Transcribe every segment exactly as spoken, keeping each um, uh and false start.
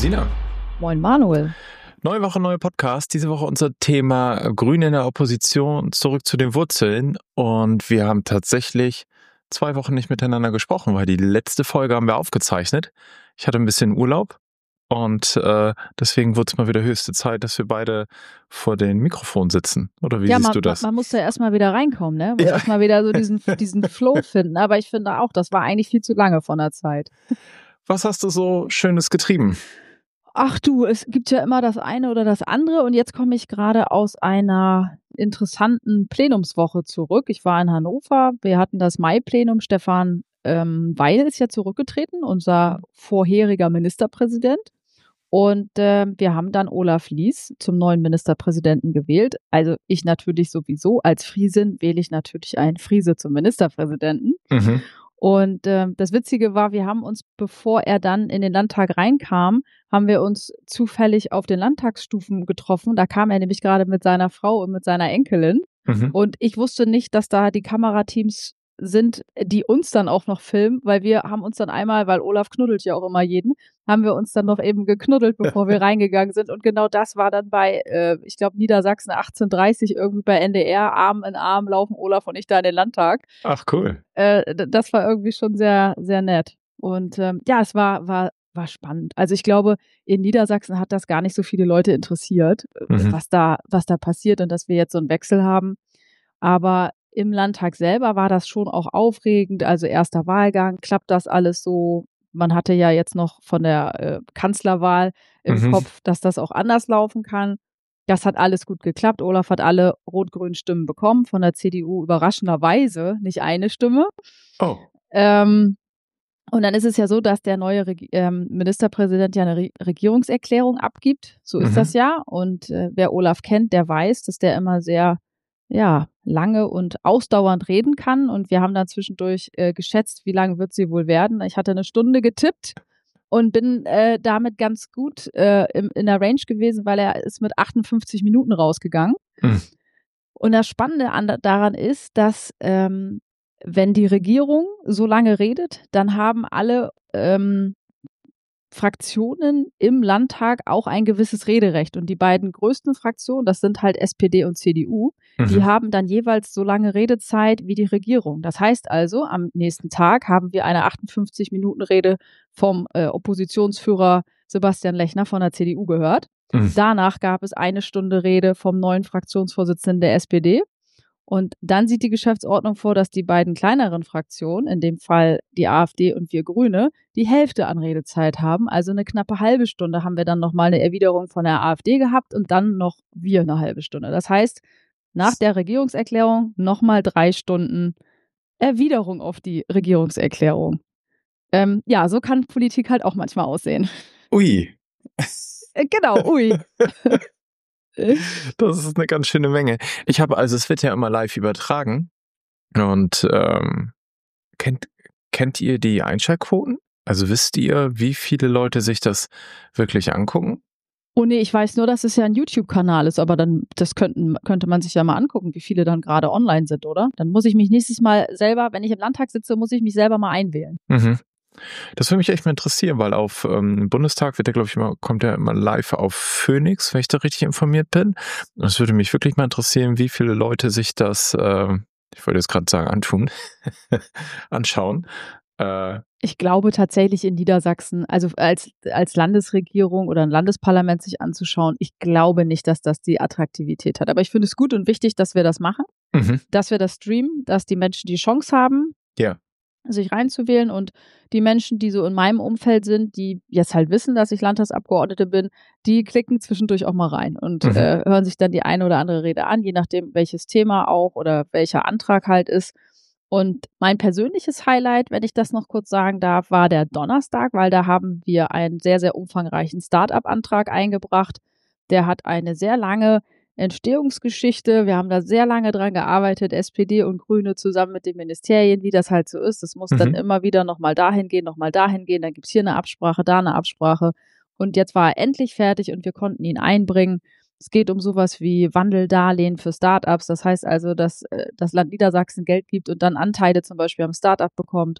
Sina. Moin Manuel. Neue Woche, neuer Podcast. Diese Woche unser Thema Grüne in der Opposition, zurück zu den Wurzeln. Und wir haben tatsächlich zwei Wochen nicht miteinander gesprochen, weil die letzte Folge haben wir aufgezeichnet. Ich hatte ein bisschen Urlaub und äh, deswegen wurde es mal wieder höchste Zeit, dass wir beide vor den Mikrofonen sitzen. Oder wie ja, siehst man, du das? Man, man muss ja erstmal wieder reinkommen, ne? Man muss Ja. erstmal wieder so diesen, diesen Flow finden. Aber ich finde auch, das war eigentlich viel zu lange von der Zeit. Was hast du so Schönes getrieben? Ach du, es gibt ja immer das eine oder das andere und jetzt komme ich gerade aus einer interessanten Plenumswoche zurück. Ich war in Hannover, wir hatten das Mai-Plenum. Stefan ähm, Weil ist ja zurückgetreten, unser vorheriger Ministerpräsident. Und äh, wir haben dann Olaf Lies zum neuen Ministerpräsidenten gewählt. Also ich natürlich sowieso, als Friesin wähle ich natürlich einen Friese zum Ministerpräsidenten. Mhm. Und äh, das Witzige war, wir haben uns, bevor er dann in den Landtag reinkam, haben wir uns zufällig auf den Landtagsstufen getroffen. Da kam er nämlich gerade mit seiner Frau und mit seiner Enkelin. Mhm. Und ich wusste nicht, dass da die Kamerateams sind, die uns dann auch noch filmen, weil wir haben uns dann einmal, weil Olaf knuddelt ja auch immer jeden, haben wir uns dann noch eben geknuddelt, bevor wir reingegangen sind. Und genau das war dann bei, äh, ich glaube, Niedersachsen achtzehn Uhr dreißig irgendwie bei N D R, Arm in Arm laufen Olaf und ich da in den Landtag. Ach, cool. Äh, das war irgendwie schon sehr, sehr nett. Und ähm, ja, es war, war, war spannend. Also ich glaube, in Niedersachsen hat das gar nicht so viele Leute interessiert, Mhm. was da, was da passiert und dass wir jetzt so einen Wechsel haben. Aber im Landtag selber war das schon auch aufregend. Also erster Wahlgang, klappt das alles so? Man hatte ja jetzt noch von der äh, Kanzlerwahl im Mhm. Kopf, dass das auch anders laufen kann. Das hat alles gut geklappt. Olaf hat alle rot-grünen Stimmen bekommen, von der C D U überraschenderweise nicht eine Stimme. Oh. Ähm, und dann ist es ja so, dass der neue Reg- ähm, Ministerpräsident ja eine Re- Regierungserklärung abgibt. So ist Mhm. das ja. Und äh, wer Olaf kennt, der weiß, dass der immer sehr ja, lange und ausdauernd reden kann. Und wir haben dann zwischendurch äh, geschätzt, wie lange wird sie wohl werden. Ich hatte eine Stunde getippt und bin äh, damit ganz gut äh, im, in der Range gewesen, weil er ist mit achtundfünfzig Minuten rausgegangen. Mhm. Und das Spannende an, daran ist, dass ähm, wenn die Regierung so lange redet, dann haben alle ähm, Fraktionen im Landtag auch ein gewisses Rederecht. Und die beiden größten Fraktionen, das sind halt S P D und C D U, Mhm. die haben dann jeweils so lange Redezeit wie die Regierung. Das heißt also, am nächsten Tag haben wir eine achtundfünfzig Minuten Rede vom äh, Oppositionsführer Sebastian Lechner von der C D U gehört. Mhm. Danach gab es eine Stunde Rede vom neuen Fraktionsvorsitzenden der S P D. Und dann sieht die Geschäftsordnung vor, dass die beiden kleineren Fraktionen, in dem Fall die AfD und wir Grüne, die Hälfte an Redezeit haben. Also eine knappe halbe Stunde haben wir dann nochmal eine Erwiderung von der AfD gehabt und dann noch wir eine halbe Stunde. Das heißt, nach der Regierungserklärung nochmal drei Stunden Erwiderung auf die Regierungserklärung. Ähm, ja, so kann Politik halt auch manchmal aussehen. Ui. Äh, genau, ui. Das ist eine ganz schöne Menge. Ich habe, also es wird ja immer live übertragen und ähm, kennt, kennt ihr die Einschaltquoten? Also wisst ihr, wie viele Leute sich das wirklich angucken? Oh nee, ich weiß nur, dass es ja ein YouTube-Kanal ist, aber dann das könnten, könnte man sich ja mal angucken, wie viele dann gerade online sind, oder? Dann muss ich mich nächstes Mal selber, wenn ich im Landtag sitze, muss ich mich selber mal einwählen. Mhm. Das würde mich echt mal interessieren, weil auf ähm, Bundestag wird der, glaube ich, immer, kommt der immer live auf Phoenix, wenn ich da richtig informiert bin. Und es würde mich wirklich mal interessieren, wie viele Leute sich das, äh, ich wollte jetzt gerade sagen, antun, anschauen. Äh, Ich glaube tatsächlich in Niedersachsen, also als, als Landesregierung oder ein Landesparlament sich anzuschauen, ich glaube nicht, dass das die Attraktivität hat. Aber ich finde es gut und wichtig, dass wir das machen, mhm. dass wir das streamen, dass die Menschen die Chance haben, Ja. sich reinzuwählen und die Menschen, die so in meinem Umfeld sind, die jetzt halt wissen, dass ich Landtagsabgeordnete bin, die klicken zwischendurch auch mal rein und Mhm. äh, hören sich dann die eine oder andere Rede an, je nachdem, welches Thema auch oder welcher Antrag halt ist. Und mein persönliches Highlight, wenn ich das noch kurz sagen darf, war der Donnerstag, weil da haben wir einen sehr, sehr umfangreichen Start-up-Antrag eingebracht. Der hat eine sehr lange Entstehungsgeschichte. Wir haben da sehr lange dran gearbeitet, S P D und Grüne zusammen mit den Ministerien, wie das halt so ist. Das muss Mhm. dann immer wieder nochmal dahin gehen, nochmal dahin gehen. Dann gibt's hier eine Absprache, da eine Absprache. Und jetzt war er endlich fertig und wir konnten ihn einbringen. Es geht um sowas wie Wandeldarlehen für Startups. Das heißt also, dass äh, das Land Niedersachsen Geld gibt und dann Anteile zum Beispiel am Startup bekommt.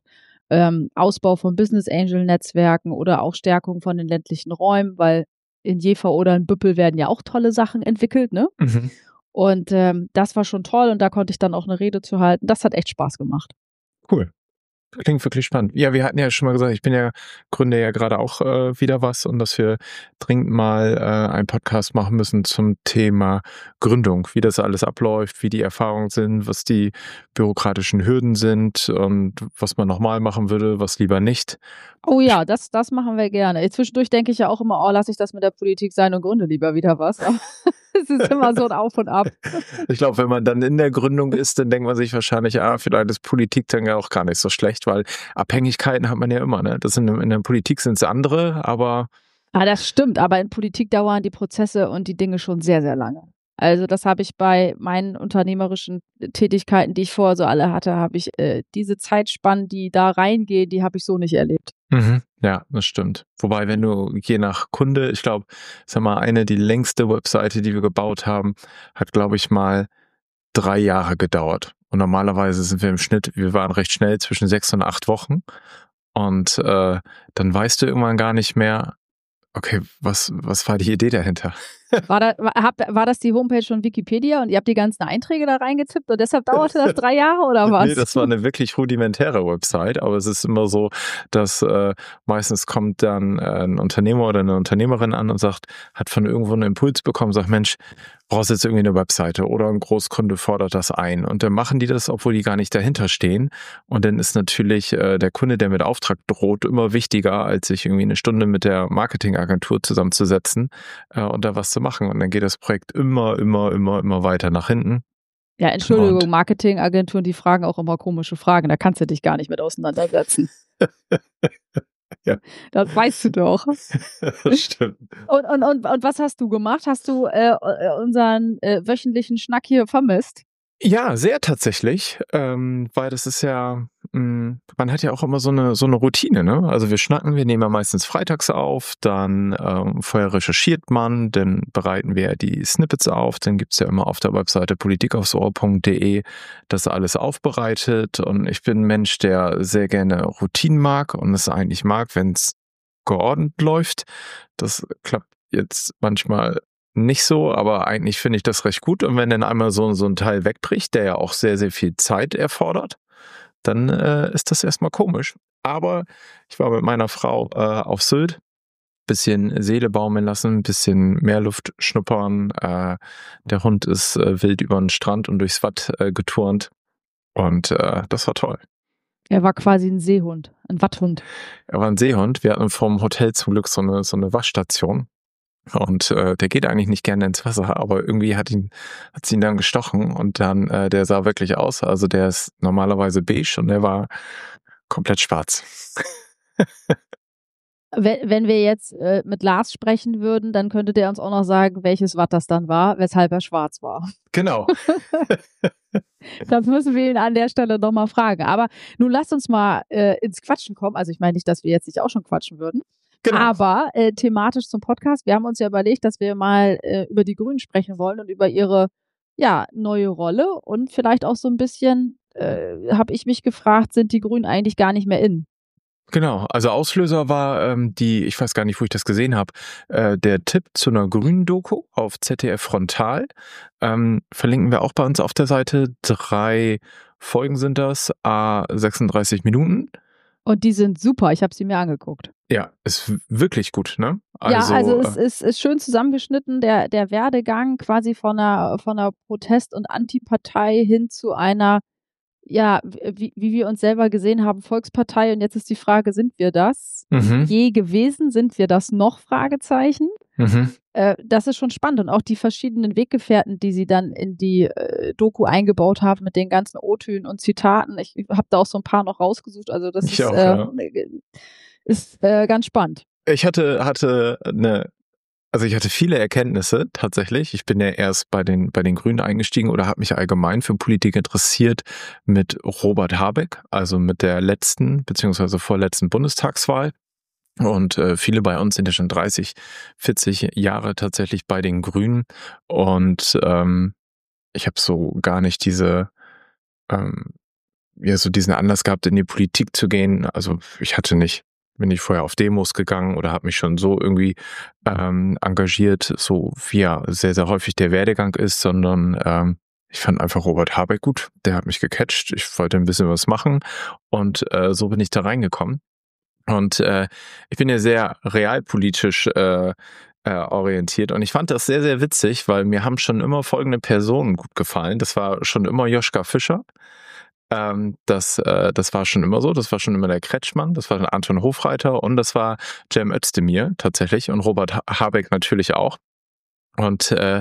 ähm, Ausbau von Business Angel Netzwerken oder auch Stärkung von den ländlichen Räumen, weil in Jever oder in Büppel werden ja auch tolle Sachen entwickelt, ne? Mhm. Und ähm, das war schon toll und da konnte ich dann auch eine Rede zu halten. Das hat echt Spaß gemacht. Cool. Klingt wirklich spannend. Ja, wir hatten ja schon mal gesagt, ich bin ja, gründe ja gerade auch äh, wieder was und dass wir dringend mal äh, einen Podcast machen müssen zum Thema Gründung, wie das alles abläuft, wie die Erfahrungen sind, was die bürokratischen Hürden sind und was man nochmal machen würde, was lieber nicht. Oh Ich, ja, das das machen wir gerne. Zwischendurch denke ich ja auch immer: „Oh, lasse ich das mit der Politik sein und gründe lieber wieder was." Aber es ist immer so ein Auf und Ab. ich glaube, wenn man dann in der Gründung ist, dann denkt man sich wahrscheinlich, ah, vielleicht ist Politik dann ja auch gar nicht so schlecht, weil Abhängigkeiten hat man ja immer, ne? Das in, in der Politik sind es andere, aber Ah, das stimmt, aber in Politik dauern die Prozesse und die Dinge schon sehr, sehr lange. Also, das habe ich bei meinen unternehmerischen Tätigkeiten, die ich vorher so alle hatte, habe ich, äh diese Zeitspannen, die da reingehen, die habe ich so nicht erlebt. Mhm. Ja, das stimmt. Wobei, wenn du je nach Kunde, ich glaube, sag mal, eine, die längste Webseite, die wir gebaut haben, hat, glaube ich, mal drei Jahre gedauert. Und normalerweise sind wir im Schnitt, wir waren recht schnell zwischen sechs und acht Wochen. Und äh, dann weißt du irgendwann gar nicht mehr, okay, was, was war die Idee dahinter? War da war habt war das die Homepage von Wikipedia und ihr habt die ganzen Einträge da reingetippt und deshalb dauerte das drei Jahre oder was? Nee, das war eine wirklich rudimentäre Website, aber es ist immer so, dass äh, meistens kommt dann äh, ein Unternehmer oder eine Unternehmerin an und sagt, hat von irgendwo einen Impuls bekommen, sagt, Mensch, brauchst jetzt irgendwie eine Webseite oder ein Großkunde fordert das ein. Und dann machen die das, obwohl die gar nicht dahinter stehen. Und dann ist natürlich äh, der Kunde, der mit Auftrag droht, immer wichtiger, als sich irgendwie eine Stunde mit der Marketingagentur zusammenzusetzen äh, und da was zu machen. Und dann geht das Projekt immer, immer, immer, immer weiter nach hinten. Ja, Entschuldigung, Und Marketingagenturen, die fragen auch immer komische Fragen, da kannst du dich gar nicht mit auseinandersetzen. ja, Das weißt du doch. das stimmt. Und und und und was hast du gemacht? Hast du, äh, äh, unseren, äh, wöchentlichen Schnack hier vermisst? Ja, sehr tatsächlich, ähm, weil das ist ja, mh, man hat ja auch immer so eine so eine Routine, ne? Also wir schnacken, wir nehmen ja meistens freitags auf, dann ähm, vorher recherchiert man, dann bereiten wir die Snippets auf, dann gibt's ja immer auf der Webseite politikaufsohr punkt de das alles aufbereitet und ich bin ein Mensch, der sehr gerne Routinen mag und es eigentlich mag, wenn's geordnet läuft. Das klappt jetzt manchmal nicht so, aber eigentlich finde ich das recht gut. Und wenn dann einmal so, so ein Teil wegbricht, der ja auch sehr, sehr viel Zeit erfordert, dann äh, ist das erstmal komisch. Aber ich war mit meiner Frau äh, auf Sylt, bisschen Seele baumeln lassen, bisschen Meerluft schnuppern. Äh, der Hund ist äh, wild über den Strand und durchs Watt äh, geturnt. Und äh, das war toll. Er war quasi ein Seehund, ein Watthund. Er war ein Seehund. Wir hatten vom Hotel zum Glück so eine, so eine Waschstation. Und äh, der geht eigentlich nicht gerne ins Wasser, aber irgendwie hat ihn hat's ihn dann gestochen und dann äh, der sah wirklich aus. Also der ist normalerweise beige und der war komplett schwarz. Wenn wenn wir jetzt, äh, mit Lars sprechen würden, dann könnte der uns auch noch sagen, welches Watt das dann war, weshalb er schwarz war. Genau. Das müssen wir ihn an der Stelle noch mal fragen. Aber nun lasst uns mal, äh, ins Quatschen kommen. Also, ich meine nicht, dass wir jetzt nicht auch schon quatschen würden. Genau. Aber, äh, thematisch zum Podcast. Wir haben uns ja überlegt, dass wir mal, äh, über die Grünen sprechen wollen und über ihre, ja, neue Rolle und vielleicht auch so ein bisschen, äh, habe ich mich gefragt, sind die Grünen eigentlich gar nicht mehr in? Genau, also Auslöser war ähm, die, ich weiß gar nicht, wo ich das gesehen habe, äh, der Tipp zu einer grünen Doku auf Z D F Frontal. Ähm, verlinken wir auch bei uns auf der Seite. Drei Folgen sind das, a sechsunddreißig Minuten. Und die sind super. Ich habe sie mir angeguckt. Ja, ist w- wirklich gut, ne? Ja, also äh, es ist ist schön zusammengeschnitten, der der Werdegang quasi von einer von einer Protest und Antipartei hin zu einer, ja, wie wie wir uns selber gesehen haben, Volkspartei. Und jetzt ist die Frage, sind wir das mhm, je gewesen? Sind wir das noch? Fragezeichen. mhm. Äh, das ist schon spannend und auch die verschiedenen Weggefährten, die sie dann in die, äh, Doku eingebaut haben mit den ganzen O-Tönen und Zitaten. Ich habe da auch so ein paar noch rausgesucht. Also das Ich ist, auch, äh, ja. ist, äh, ganz spannend. Ich hatte, hatte eine, also ich hatte viele Erkenntnisse tatsächlich. Ich bin ja erst bei den, bei den Grünen eingestiegen oder habe mich allgemein für Politik interessiert mit Robert Habeck, also mit der letzten beziehungsweise vorletzten Bundestagswahl. Und äh, viele bei uns sind ja schon dreißig, vierzig Jahre tatsächlich bei den Grünen. Und ähm, ich habe so gar nicht diese ähm, ja so diesen Anlass gehabt, in die Politik zu gehen. Also ich hatte nicht, bin ich vorher auf Demos gegangen oder habe mich schon so irgendwie ähm, engagiert, so wie ja sehr, sehr häufig der Werdegang ist, sondern ähm, ich fand einfach Robert Habeck gut. Der hat mich gecatcht. Ich wollte ein bisschen was machen und äh, so bin ich da reingekommen. Und äh, ich bin ja sehr realpolitisch äh, äh, orientiert und ich fand das sehr, sehr witzig, weil mir haben schon immer folgende Personen gut gefallen. Das war schon immer Joschka Fischer. Ähm, das, äh, das war schon immer so. Das war schon immer der Kretschmann. Das war dann Anton Hofreiter und das war Cem Özdemir tatsächlich und Robert Ha- Habeck natürlich auch. Und äh,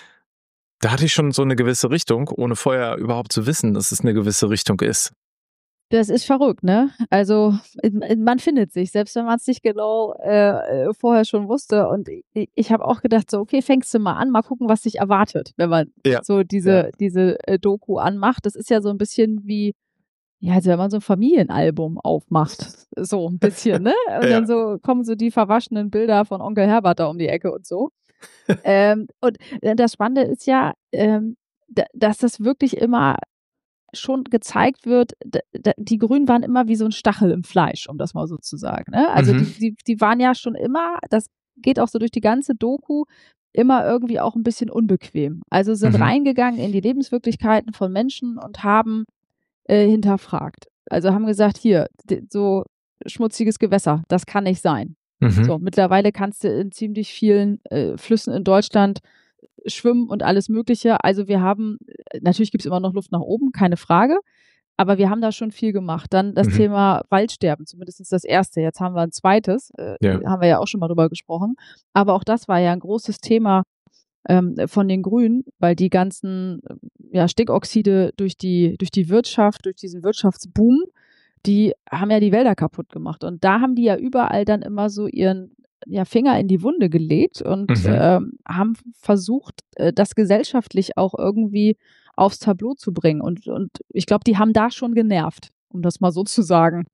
da hatte ich schon so eine gewisse Richtung, ohne vorher überhaupt zu wissen, dass es eine gewisse Richtung ist. Das ist verrückt, ne? Also, äh, man findet sich, selbst wenn man es nicht genau, äh, äh, vorher schon wusste. Und i ich habe auch gedacht so: „Okay, fängst du mal an, mal gucken, was dich erwartet", wenn man Ja, so ja. diese diese, äh, Doku anmacht. Das ist ja so ein bisschen wie, ja, also wenn man so 'n Familienalbum aufmacht, so ein bisschen, ne? Und dann Ja. so kommen so die verwaschenen Bilder von Onkel Herbert da um die Ecke und so. Ähm, und, äh, das Spannende ist ja, ähm, da dass das wirklich immer schon gezeigt wird, d d die Grünen waren immer wie so 'n Stachel im Fleisch, um das mal so zu sagen, ne? Also, Mhm. die die die waren ja schon immer, das geht auch so durch die ganze Doku, immer irgendwie auch 'n bisschen unbequem. Also, sind Mhm. reingegangen in die Lebenswirklichkeiten von Menschen und haben, äh, hinterfragt. Also, haben gesagt: „Hier, d so schmutziges Gewässer, das kann nicht sein." Mhm. So, mittlerweile kannst du in ziemlich vielen, äh, Flüssen in Deutschland schwimmen und alles Mögliche. Also, wir haben, äh, natürlich gibt's immer noch Luft nach oben, keine Frage, aber wir haben da schon viel gemacht. Dann das Mhm. Thema Waldsterben, zumindest das erste. Jetzt haben wir ein zweites, äh, Ja. haben wir ja auch schon mal drüber gesprochen. Aber auch das war ja ein großes Thema, ähm, von den Grünen, weil die ganzen, äh, ja, Stickoxide durch die durch die Wirtschaft, durch diesen Wirtschaftsboom, die haben ja die Wälder kaputt gemacht. Und da haben die ja überall dann immer so ihren, ja, Finger in die Wunde gelegt und, Mhm. ähm, haben versucht, äh, das gesellschaftlich auch irgendwie aufs Tableau zu bringen. Und und ich glaube, die haben da schon genervt, um das mal so zu sagen.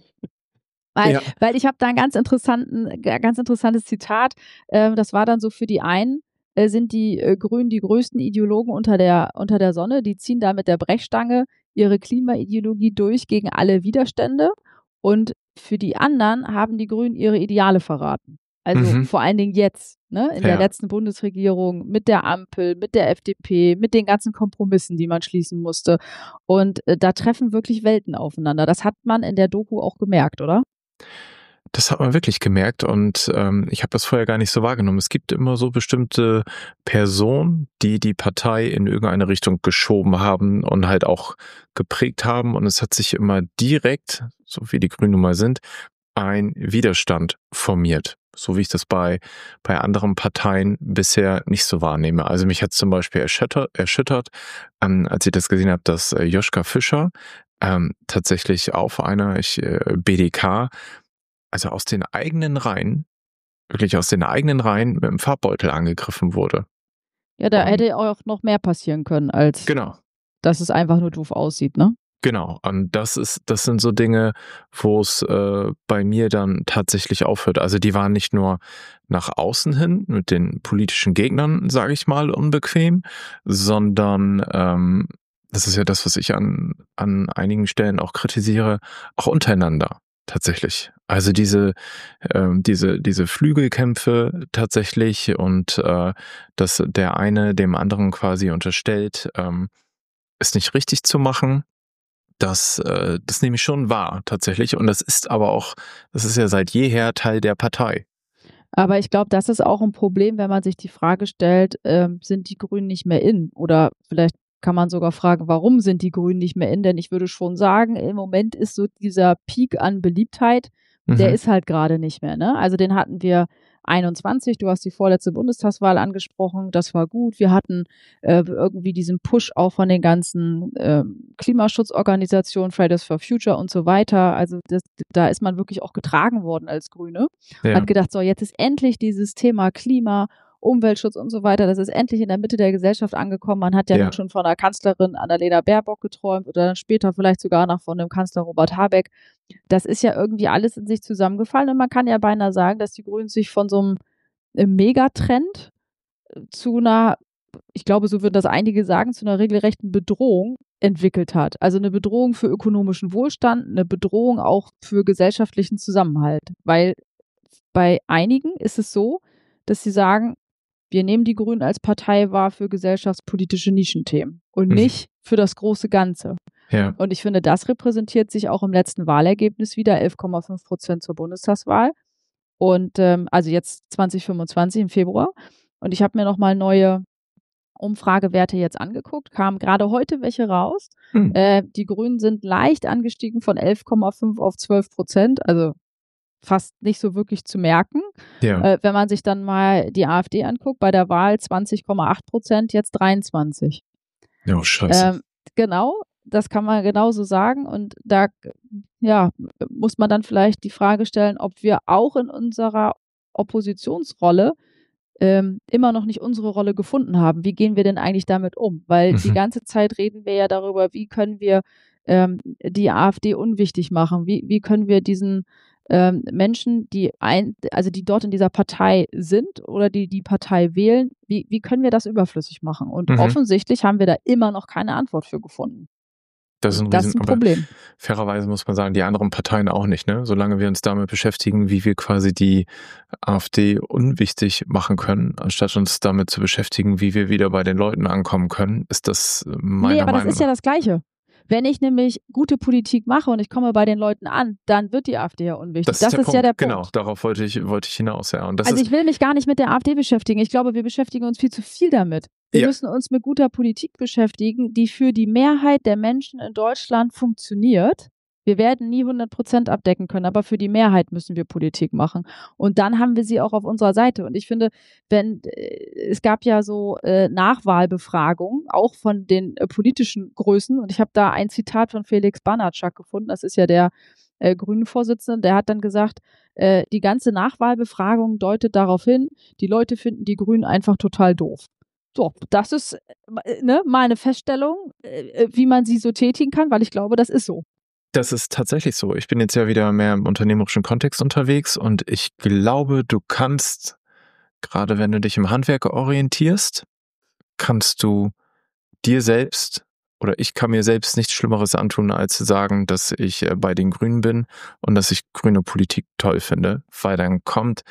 Weil Ja. weil ich habe da 'n ganz interessanten ga ganz interessantes Zitat. Ähm, das war dann so: „Für die einen, äh, sind die, äh, Grünen die größten Ideologen unter der unter der Sonne. Die ziehen da mit der Brechstange ihre Klimaideologie durch gegen alle Widerstände. Und für die anderen haben die Grünen ihre Ideale verraten." Also, Mhm. vor allen Dingen jetzt, ne, in der Ja. letzten Bundesregierung mit der Ampel, mit der F D P, mit den ganzen Kompromissen, die man schließen musste. Und, äh, da treffen wirklich Welten aufeinander. Das hat man in der Doku auch gemerkt, oder? Das hat man wirklich gemerkt und ähm, ich habe das vorher gar nicht so wahrgenommen. Es gibt immer so bestimmte Personen, die die Partei in irgendeine Richtung geschoben haben und halt auch geprägt haben und es hat sich immer direkt, so wie die Grünen nun mal sind, ein Widerstand formiert. So wie ich das bei, bei anderen Parteien bisher nicht so wahrnehme. Also mich hat zum Beispiel erschüttert, erschüttert ähm, als ich das gesehen habe, dass äh, Joschka Fischer ähm, tatsächlich auf einer ich, äh, B D K, also aus den eigenen Reihen, wirklich aus den eigenen Reihen mit dem Farbbeutel angegriffen wurde. Ja, da Und hätte auch noch mehr passieren können, als genau, dass es einfach nur doof aussieht, ne? genau. Und das ist das sind so Dinge, wo es äh, bei mir dann tatsächlich aufhört. Also, die waren nicht nur nach außen hin mit den politischen Gegnern, sage ich mal, unbequem, sondern, ähm, das ist ja das, was ich an an einigen Stellen auch kritisiere, auch untereinander tatsächlich. Also, diese ähm, diese diese Flügelkämpfe tatsächlich und, äh, dass der eine dem anderen quasi unterstellt, ähm, es nicht richtig zu machen. Das äh, das nehme ich schon wahr tatsächlich und das ist aber auch das ist ja seit jeher Teil der Partei. Aber ich glaube, das ist auch 'n Problem, wenn man sich die Frage stellt, ähm, sind die Grünen nicht mehr in? Oder vielleicht kann man sogar fragen, warum sind die Grünen nicht mehr in? Denn ich würde schon sagen, im Moment ist so dieser Peak an Beliebtheit, der Mhm. ist halt grade nicht mehr, ne? Also, den hatten wir einundzwanzig. Du hast die vorletzte Bundestagswahl angesprochen, das war gut. Wir hatten, äh, irgendwie diesen Push auch von den ganzen, ähm, Klimaschutzorganisationen, Fridays for Future und so weiter. Also, das da ist man wirklich auch getragen worden als Grüne. Hat Ja, gedacht: „So, jetzt ist endlich dieses Thema Klima, Umweltschutz und so weiter, das ist endlich in der Mitte der Gesellschaft angekommen." Man hat ja nun ja. schon von der Kanzlerin Annalena Baerbock geträumt oder dann später vielleicht sogar noch von dem Kanzler Robert Habeck. Das ist ja irgendwie alles in sich zusammengefallen und man kann ja beinahe sagen, dass die Grünen sich von so 'nem, äh, Megatrend zu 'ner, ich glaube, so würden das einige sagen, zu 'ner regelrechten Bedrohung entwickelt hat. Also eine Bedrohung für ökonomischen Wohlstand, eine Bedrohung auch für gesellschaftlichen Zusammenhalt. Weil bei einigen ist es so, dass sie sagen, wir nehmen die Grünen als Partei wahr für gesellschaftspolitische Nischenthemen und Mhm. nicht für das große Ganze. Ja. Und ich finde, das repräsentiert sich auch im letzten Wahlergebnis wieder, elf Komma fünf Prozent zur Bundestagswahl. Und ähm, also jetzt zwanzig fünfundzwanzig im Februar. Und ich habe mir nochmal neue Umfragewerte jetzt angeguckt, kamen gerade heute welche raus. Hm. Äh, die Grünen sind leicht angestiegen von elf Komma fünf auf zwölf Prozent, also fast nicht so wirklich zu merken. Ja. Äh, wenn man sich dann mal die AfD anguckt, bei der Wahl zwanzig Komma acht Prozent, jetzt dreiundzwanzig. Oh, scheiße. Ähm, genau, das kann man genauso sagen. Und da ja, muss man dann vielleicht die Frage stellen, ob wir auch in unserer Oppositionsrolle ähm, immer noch nicht unsere Rolle gefunden haben. Wie gehen wir denn eigentlich damit um? Weil Mhm. die ganze Zeit reden wir ja darüber, wie können wir ähm, die AfD unwichtig machen? Wie, wie können wir diesen ähm, Menschen, die ein, also die dort in dieser Partei sind oder die die Partei wählen, wie, wie können wir das überflüssig machen? Und Mhm. offensichtlich haben wir da immer noch keine Antwort für gefunden. Das ist ein, Das Riesen, ist ein aber Problem. fairerweise muss man sagen, die anderen Parteien auch nicht, ne? Solange wir uns damit beschäftigen, wie wir quasi die AfD unwichtig machen können, anstatt uns damit zu beschäftigen, wie wir wieder bei den Leuten ankommen können, ist das meiner Nee, aber das Meinung ist ja das Gleiche. Wenn ich nämlich gute Politik mache und ich komme bei den Leuten an, dann wird die AfD ja unwichtig. Das ist, Das der ist Punkt. ja der Genau, Punkt. darauf wollte ich, wollte ich hinaus, ja. Und das Also ist, ich will mich gar nicht mit der AfD beschäftigen. Ich glaube, wir beschäftigen uns viel zu viel damit. Wir Ja. müssen uns mit guter Politik beschäftigen, die für die Mehrheit der Menschen in Deutschland funktioniert. Wir werden nie hundert Prozent abdecken können, aber für die Mehrheit müssen wir Politik machen. Und dann haben wir sie auch auf unserer Seite. Und ich finde, wenn äh, es gab ja so äh, Nachwahlbefragungen, auch von den äh, politischen Größen. Und ich habe da ein Zitat von Felix Banatschak gefunden. Das ist ja der äh, Grünen-Vorsitzende. Der hat dann gesagt, äh, die ganze Nachwahlbefragung deutet darauf hin, die Leute finden die Grünen einfach total doof. So, das ist äh, ne, mal eine Feststellung, äh, wie man sie so tätigen kann, weil ich glaube, das ist so. Das ist tatsächlich so. Ich bin jetzt ja wieder mehr im unternehmerischen Kontext unterwegs und ich glaube, du kannst, gerade wenn du dich im Handwerk orientierst, kannst du dir selbst oder ich kann mir selbst nichts Schlimmeres antun, als zu sagen, dass ich äh, bei den Grünen bin und dass ich grüne Politik toll finde, weil dann kommt,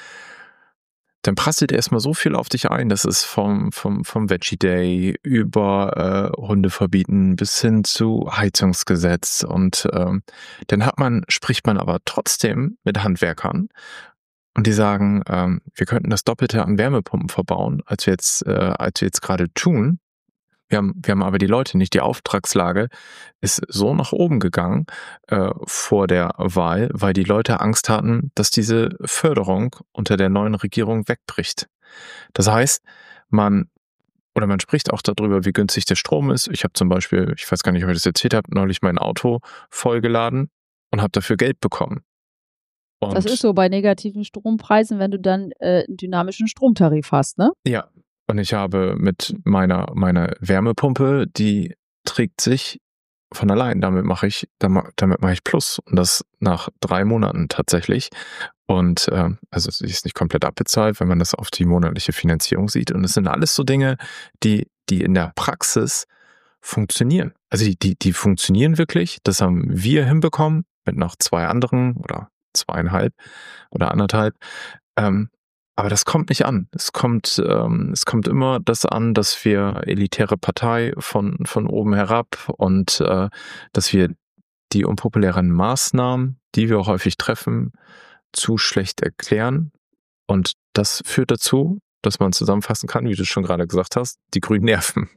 dann prasselt erstmal so viel auf dich ein, das ist vom, vom, vom Veggie Day über äh, Hunde verbieten bis hin zu Heizungsgesetz und ähm, dann hat man, spricht man aber trotzdem mit Handwerkern und die sagen, ähm, wir könnten das Doppelte an Wärmepumpen verbauen, als wir jetzt, äh, als wir jetzt gerade tun. Wir haben, wir haben aber die Leute nicht. Die Auftragslage ist so nach oben gegangen äh, vor der Wahl, weil die Leute Angst hatten, dass diese Förderung unter der neuen Regierung wegbricht. Das heißt, man oder man spricht auch darüber, wie günstig der Strom ist. Ich habe zum Beispiel, ich weiß gar nicht, ob ich das erzählt habe, neulich mein Auto vollgeladen und habe dafür Geld bekommen. Und Das ist so bei negativen Strompreisen, wenn du dann äh, einen dynamischen Stromtarif hast, ne? Ja, und ich habe mit meiner, meiner Wärmepumpe, die trägt sich von allein. Damit mache ich, damit mache ich Plus. Und das nach drei Monaten tatsächlich. Und äh, also sie ist nicht komplett abbezahlt, wenn man das auf die monatliche Finanzierung sieht. Und es sind alles so Dinge, die, die in der Praxis funktionieren. Also die, die, die funktionieren wirklich. Das haben wir hinbekommen mit noch zwei anderen oder zweieinhalb oder anderthalb. Ähm, Aber das kommt nicht an. Es kommt, ähm, es kommt immer das an, dass wir elitäre Partei von, von oben herab und äh, dass wir die unpopulären Maßnahmen, die wir häufig treffen, zu schlecht erklären. Und das führt dazu, dass man zusammenfassen kann, wie du schon gerade gesagt hast, die Grünen nerven.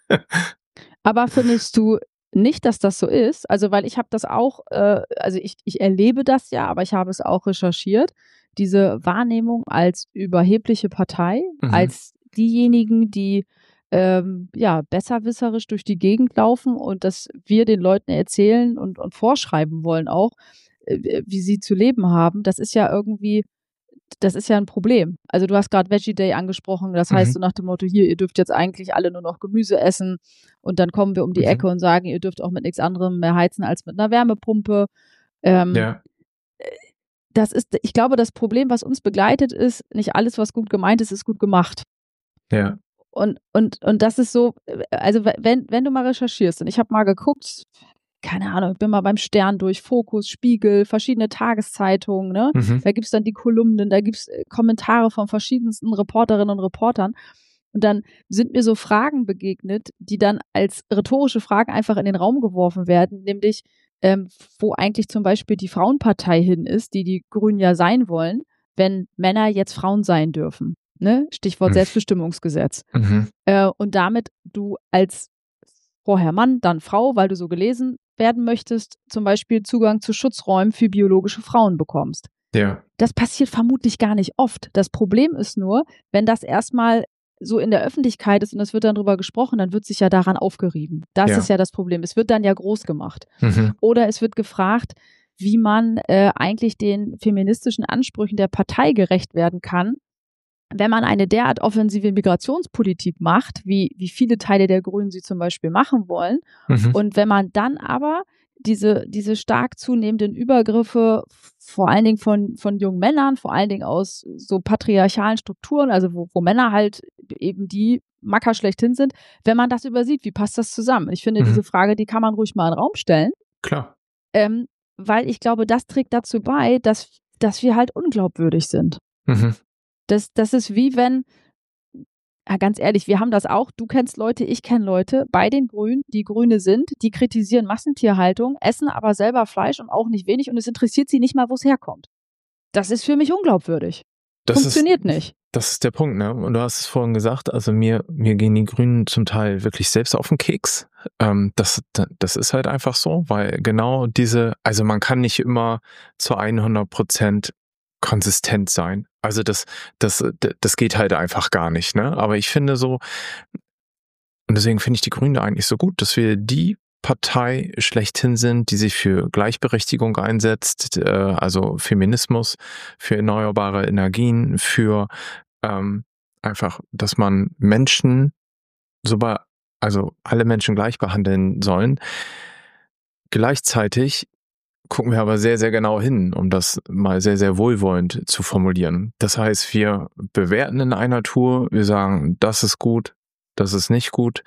Aber findest du nicht, dass das so ist? Also, weil ich habe das auch, äh, also ich, ich erlebe das ja, aber ich habe es auch recherchiert. Diese Wahrnehmung als überhebliche Partei, Mhm. als diejenigen, die ähm, ja, besserwisserisch durch die Gegend laufen und dass wir den Leuten erzählen und, und vorschreiben wollen auch, äh, wie sie zu leben haben, das ist ja irgendwie, das ist ja ein Problem. Also du hast gerade Veggie Day angesprochen, das heißt Mhm. so nach dem Motto, hier, ihr dürft jetzt eigentlich alle nur noch Gemüse essen und dann kommen wir um die Mhm. Ecke und sagen, ihr dürft auch mit nichts anderem mehr heizen als mit einer Wärmepumpe. Ähm, Ja. Das ist, ich glaube, das Problem, was uns begleitet, ist, nicht alles, was gut gemeint ist, ist gut gemacht. Ja. Und, und, und das ist so, also wenn, wenn du mal recherchierst, und ich habe mal geguckt, keine Ahnung, ich bin mal beim Stern durch, Fokus, Spiegel, verschiedene Tageszeitungen, ne? Mhm. Da gibt's dann die Kolumnen, da gibt's Kommentare von verschiedensten Reporterinnen und Reportern. Und dann sind mir so Fragen begegnet, die dann als rhetorische Fragen einfach in den Raum geworfen werden, nämlich, ähm, wo eigentlich zum Beispiel die Frauenpartei hin ist, die die Grünen ja sein wollen, wenn Männer jetzt Frauen sein dürfen. Ne? Stichwort Mhm. Selbstbestimmungsgesetz. Mhm. Äh, und damit du als vorher Mann, dann Frau, weil du so gelesen werden möchtest, zum Beispiel Zugang zu Schutzräumen für biologische Frauen bekommst. Ja. Das passiert vermutlich gar nicht oft. Das Problem ist nur, wenn das erstmal so in der Öffentlichkeit ist und es wird dann drüber gesprochen, dann wird sich ja daran aufgerieben. Das Ja. ist ja das Problem. Es wird dann ja groß gemacht. Mhm. Oder es wird gefragt, wie man äh, eigentlich den feministischen Ansprüchen der Partei gerecht werden kann, wenn man eine derart offensive Migrationspolitik macht, wie, wie viele Teile der Grünen sie zum Beispiel machen wollen. Mhm. Und wenn man dann aber diese, diese stark zunehmenden Übergriffe, vor allen Dingen von, von jungen Männern, vor allen Dingen aus so patriarchalen Strukturen, also wo, wo Männer halt eben die Macker schlechthin sind, wenn man das übersieht, wie passt das zusammen? Ich finde, Mhm. diese Frage, die kann man ruhig mal in den Raum stellen. Klar. Ähm, weil ich glaube, das trägt dazu bei, dass, dass wir halt unglaubwürdig sind. Mhm. Das, das ist wie wenn, ja, ganz ehrlich, wir haben das auch, du kennst Leute, ich kenne Leute bei den Grünen, die Grüne sind, die kritisieren Massentierhaltung, essen aber selber Fleisch und auch nicht wenig und es interessiert sie nicht mal, wo es herkommt. Das ist für mich unglaubwürdig. Das Funktioniert ist, nicht. Das ist der Punkt, ne? Und du hast es vorhin gesagt, also mir, mir gehen die Grünen zum Teil wirklich selbst auf den Keks. Ähm, das, das ist halt einfach so, weil genau diese, also man kann nicht immer zu hundert Prozent konsistent sein. Also das, das, das geht halt einfach gar nicht, ne? Aber ich finde so, und deswegen finde ich die Grünen eigentlich so gut, dass wir die Partei schlechthin sind, die sich für Gleichberechtigung einsetzt, äh, also Feminismus, für erneuerbare Energien, für ähm, einfach, dass man Menschen, sobald, also alle Menschen gleich behandeln sollen. Gleichzeitig gucken wir aber sehr, sehr genau hin, um das mal sehr, sehr wohlwollend zu formulieren. Das heißt, wir bewerten in einer Tour, wir sagen, das ist gut, das ist nicht gut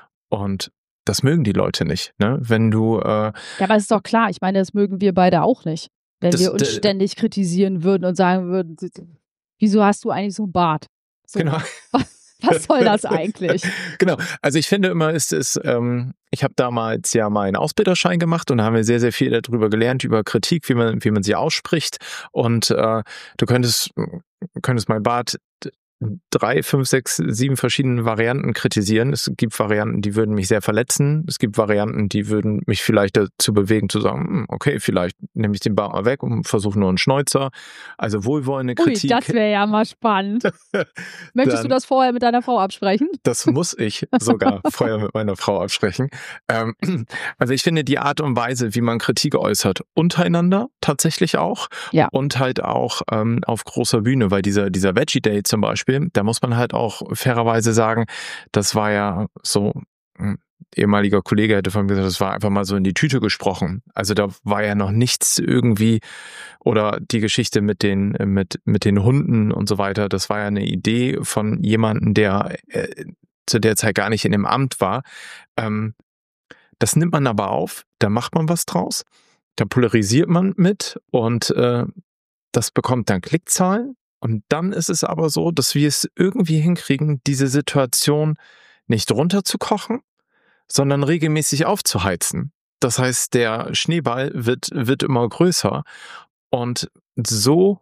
und das mögen die Leute nicht, ne? Wenn du äh, Ja, aber es ist doch klar, ich meine, das mögen wir beide auch nicht. Wenn Das- wir uns d- ständig kritisieren würden und sagen würden, wieso hast du eigentlich so einen Bart? So, genau. was soll das eigentlich? Genau, also ich finde immer, ist es, ähm, ich habe damals ja mal einen Ausbilderschein gemacht und da haben wir sehr, sehr viel darüber gelernt, über Kritik, wie man, wie man sie ausspricht. Und äh, du könntest, könntest mein Bart drei, fünf, sechs, sieben verschiedene Varianten kritisieren. Es gibt Varianten, die würden mich sehr verletzen. Es gibt Varianten, die würden mich vielleicht dazu bewegen, zu sagen, okay, vielleicht nehme ich den Bart mal weg und versuche nur einen Schnäuzer. Also wohlwollende Kritik. Ui, das wäre ja mal spannend. Möchtest Dann, du das vorher mit deiner Frau absprechen? Das muss ich sogar vorher mit meiner Frau absprechen. Ähm, also ich finde die Art und Weise, wie man Kritik äußert, untereinander tatsächlich auch. Ja. Und halt auch ähm, auf großer Bühne, weil dieser, dieser Veggie Day zum Beispiel, da muss man halt auch fairerweise sagen, das war ja so, ein ehemaliger Kollege hätte von mir gesagt, das war einfach mal so in die Tüte gesprochen. Also da war ja noch nichts irgendwie, oder die Geschichte mit den, mit, mit den Hunden und so weiter, das war ja eine Idee von jemandem, der äh, zu der Zeit gar nicht in dem Amt war. Ähm, das nimmt man aber auf, da macht man was draus, da polarisiert man mit und äh, das bekommt dann Klickzahlen. Und dann ist es aber so, dass wir es irgendwie hinkriegen, diese Situation nicht runterzukochen, sondern regelmäßig aufzuheizen. Das heißt, der Schneeball wird, wird immer größer. Und so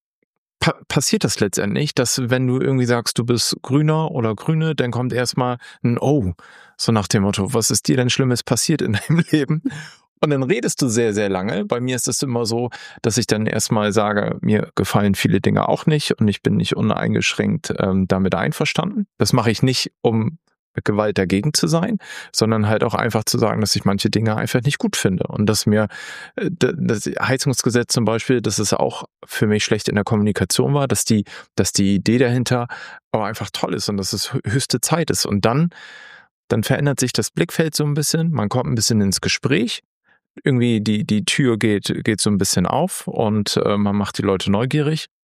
pa- passiert das letztendlich, dass wenn du irgendwie sagst, du bist Grüner oder Grüne, dann kommt erstmal ein Oh, so nach dem Motto, was ist dir denn Schlimmes passiert in deinem Leben? Und dann redest du sehr, sehr lange. Bei mir ist es immer so, dass ich dann erstmal sage, mir gefallen viele Dinge auch nicht und ich bin nicht uneingeschränkt ähm, damit einverstanden. Das mache ich nicht, um mit Gewalt dagegen zu sein, sondern halt auch einfach zu sagen, dass ich manche Dinge einfach nicht gut finde. Und dass mir äh, das Heizungsgesetz zum Beispiel, dass es auch für mich schlecht in der Kommunikation war, dass die, dass die Idee dahinter aber einfach toll ist und dass es höchste Zeit ist. Und dann, dann verändert sich das Blickfeld so ein bisschen, man kommt ein bisschen ins Gespräch. Irgendwie die, die Tür geht, geht so ein bisschen auf und äh, man macht die Leute neugierig.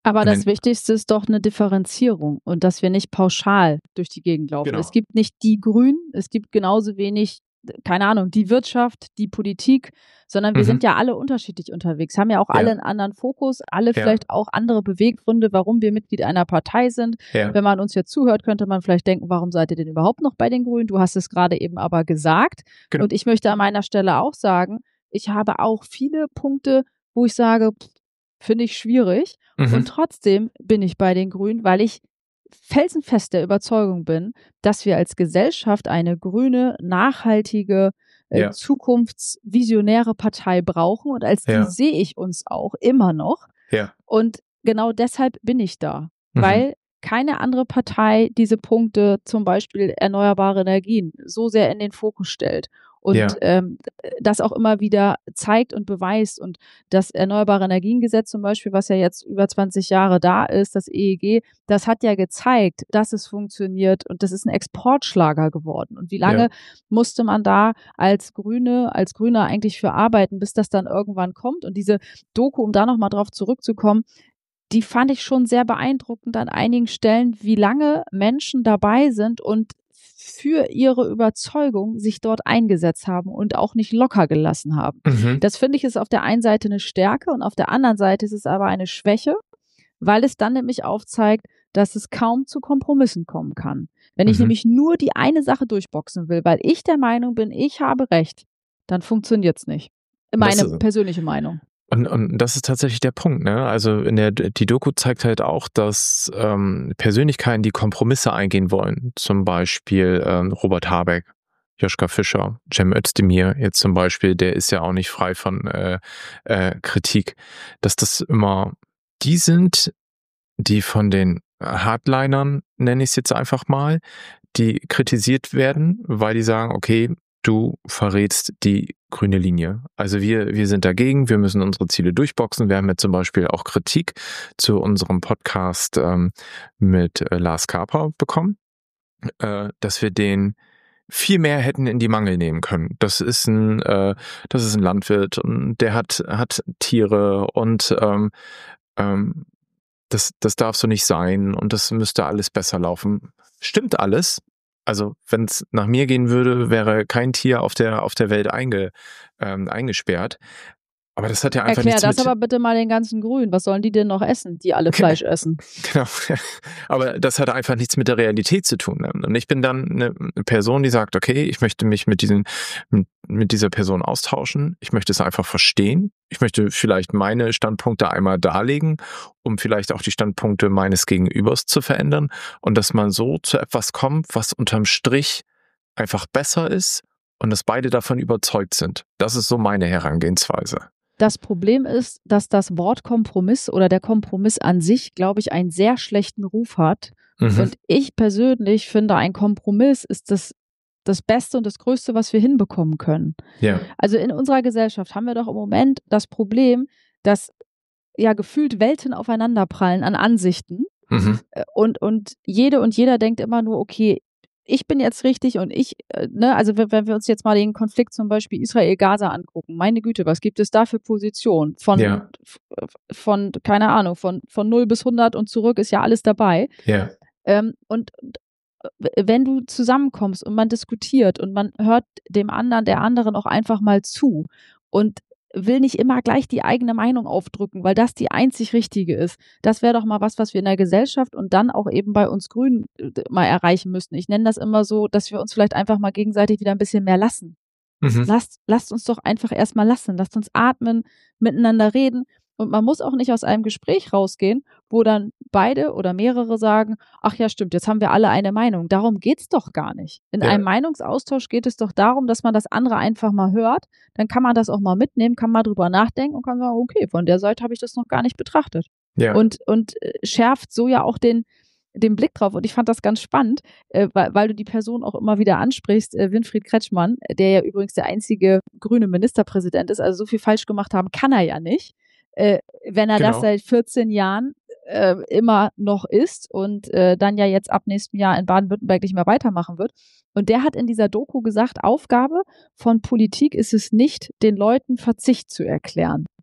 Aber Und das dann, Wichtigste ist doch eine Differenzierung und dass wir nicht pauschal durch die Gegend laufen. genau, Es gibt nicht die Grünen, es gibt genauso wenig, keine Ahnung, die Wirtschaft, die Politik, sondern wir sind mhm, ja alle unterschiedlich unterwegs, haben ja auch alle ja, einen anderen Fokus, alle ja, vielleicht auch andere Beweggründe, warum wir Mitglied einer Partei sind. ja, Wenn man uns jetzt zuhört, könnte man vielleicht denken, warum seid ihr denn überhaupt noch bei den Grünen? Du hast es gerade eben aber gesagt. genau, Und ich möchte an meiner Stelle auch sagen, ich habe auch viele Punkte, wo ich sage, pff, finde ich schwierig. Und mhm, trotzdem bin ich bei den Grünen, weil ich felsenfest der Überzeugung bin, dass wir als Gesellschaft eine grüne, nachhaltige, äh, ja, zukunftsvisionäre Partei brauchen. Und als die ja, sehe ich uns auch immer noch. ja, Und genau deshalb bin ich da, mhm, weil keine andere Partei diese Punkte, zum Beispiel erneuerbare Energien, so sehr in den Fokus stellt und ja, ähm, das auch immer wieder zeigt und beweist. Und das Erneuerbare Energiengesetz zum Beispiel, was ja jetzt über zwanzig Jahre da ist, das E E G, das hat ja gezeigt, dass es funktioniert und das ist ein Exportschlager geworden. Und wie lange ja, musste man da als Grüne, als Grüner eigentlich für arbeiten, bis das dann irgendwann kommt? Und diese Doku, um da nochmal drauf zurückzukommen, die fand ich schon sehr beeindruckend an einigen Stellen, wie lange Menschen dabei sind und für ihre Überzeugung sich dort eingesetzt haben und auch nicht locker gelassen haben. mhm, Das finde ich ist auf der einen Seite eine Stärke und auf der anderen Seite ist es aber eine Schwäche, weil es dann nämlich aufzeigt, dass es kaum zu Kompromissen kommen kann. Wenn ich mhm. nämlich nur die eine Sache durchboxen will, weil ich der Meinung bin, ich habe Recht, dann funktioniert es nicht. Das Meine ist, persönliche Meinung. Und, und das ist tatsächlich der Punkt, ne? Also in der die Doku zeigt halt auch, dass ähm, Persönlichkeiten, die Kompromisse eingehen wollen, zum Beispiel ähm, Robert Habeck, Joschka Fischer, Cem Özdemir jetzt zum Beispiel, der ist ja auch nicht frei von äh, äh, Kritik, dass das immer die sind, die von den Hardlinern, nenne ich es jetzt einfach mal, die kritisiert werden, weil die sagen, okay, du verrätst die grüne Linie. Also wir, wir sind dagegen, wir müssen unsere Ziele durchboxen. Wir haben ja zum Beispiel auch Kritik zu unserem Podcast ähm, mit äh, Lars Kaper bekommen, äh, dass wir den viel mehr hätten in die Mangel nehmen können. Das ist ein, äh, das ist ein Landwirt und der hat, hat Tiere und ähm, ähm, das, das darf so nicht sein und das müsste alles besser laufen. Stimmt alles. Also, wenn es nach mir gehen würde, wäre kein Tier auf der, auf der Welt einge, ähm, eingesperrt. Aber das hat ja einfach Erklär nichts das mit. aber bitte mal den ganzen Grünen. Was sollen die denn noch essen, die alle Fleisch essen? Genau. Aber das hat einfach nichts mit der Realität zu tun. Ne? Und ich bin dann eine Person, die sagt, okay, ich möchte mich mit diesen, mit, mit dieser Person austauschen. Ich möchte es einfach verstehen. Ich möchte vielleicht meine Standpunkte einmal darlegen, um vielleicht auch die Standpunkte meines Gegenübers zu verändern und dass man so zu etwas kommt, was unterm Strich einfach besser ist und dass beide davon überzeugt sind. Das ist so meine Herangehensweise. Das Problem ist, dass das Wort Kompromiss oder der Kompromiss an sich, glaube ich, einen sehr schlechten Ruf hat. Mhm. Und ich persönlich finde, ein Kompromiss ist das, das Beste und das Größte, was wir hinbekommen können. Ja. Also in unserer Gesellschaft haben wir doch im Moment das Problem, dass ja gefühlt Welten aufeinanderprallen an Ansichten. Mhm. Und, und jede und jeder denkt immer nur, okay, ich bin jetzt richtig und ich, äh, ne, also wenn, wenn wir uns jetzt mal den Konflikt zum Beispiel Israel-Gaza angucken, meine Güte, was gibt es da für Positionen? Von, Ja. von, keine Ahnung, von, von null bis hundert und zurück ist ja alles dabei. Ja. Ähm, und wenn du zusammenkommst und man diskutiert und man hört dem anderen, der anderen auch einfach mal zu und will nicht immer gleich die eigene Meinung aufdrücken, weil das die einzig richtige ist. Das wäre doch mal was, was wir in der Gesellschaft und dann auch eben bei uns Grünen mal erreichen müssten. Ich nenne das immer so, dass wir uns vielleicht einfach mal gegenseitig wieder ein bisschen mehr lassen. Mhm. Lasst, lasst uns doch einfach erstmal lassen. Lasst uns atmen, miteinander reden. Und man muss auch nicht aus einem Gespräch rausgehen, wo dann beide oder mehrere sagen, ach ja, stimmt, jetzt haben wir alle eine Meinung. Darum geht's doch gar nicht. In Ja. einem Meinungsaustausch geht es doch darum, dass man das andere einfach mal hört. Dann kann man das auch mal mitnehmen, kann mal drüber nachdenken und kann sagen, okay, von der Seite habe ich das noch gar nicht betrachtet. Ja. Und, und äh, schärft so ja auch den, den Blick drauf. Und ich fand das ganz spannend, äh, weil, weil du die Person auch immer wieder ansprichst, äh, Winfried Kretschmann, der ja übrigens der einzige grüne Ministerpräsident ist. Also so viel falsch gemacht haben kann er ja nicht. Äh, wenn er Genau. das seit vierzehn Jahren äh, immer noch ist und äh, dann ja jetzt ab nächstem Jahr in Baden-Württemberg nicht mehr weitermachen wird. Und der hat in dieser Doku gesagt, Aufgabe von Politik ist es nicht, den Leuten Verzicht zu erklären.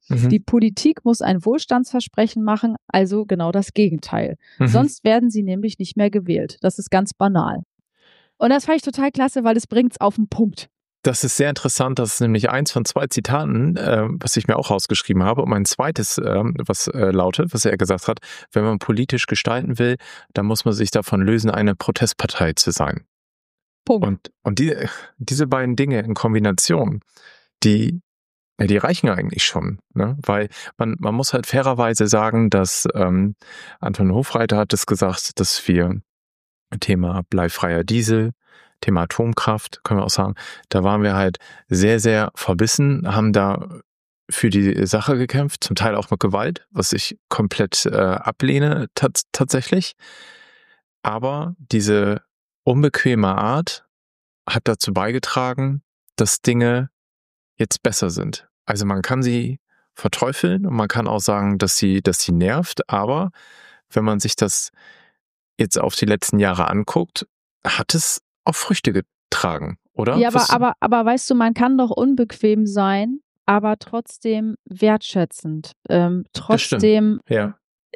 Mhm. Die Politik muss ein Wohlstandsversprechen machen, also genau das Gegenteil. Mhm. Sonst werden sie nämlich nicht mehr gewählt. Das ist ganz banal. Und das fand ich total klasse, weil es bringt's auf den Punkt. Das ist sehr interessant. Das ist nämlich eins von zwei Zitaten, äh, was ich mir auch rausgeschrieben habe. Und mein zweites, äh, was äh, lautet, was er gesagt hat, wenn man politisch gestalten will, dann muss man sich davon lösen, eine Protestpartei zu sein. Punkt. Und, und die, diese beiden Dinge in Kombination, die, ja, die reichen eigentlich schon. Ne? Weil man, man muss halt fairerweise sagen, dass ähm, Anton Hofreiter hat es gesagt, dass wir Thema bleifreier Diesel, Thema Atomkraft, können wir auch sagen, da waren wir halt sehr, sehr verbissen, haben da für die Sache gekämpft, zum Teil auch mit Gewalt, was ich komplett äh, ablehne tats- tatsächlich. Aber diese unbequeme Art hat dazu beigetragen, dass Dinge jetzt besser sind. Also man kann sie verteufeln und man kann auch sagen, dass sie, dass sie nervt, aber wenn man sich das jetzt auf die letzten Jahre anguckt, hat es auch Früchte getragen, oder? Ja, aber, Was- aber, aber weißt du, man kann doch unbequem sein, aber trotzdem wertschätzend. Ähm, Das stimmt. trotzdem Ja.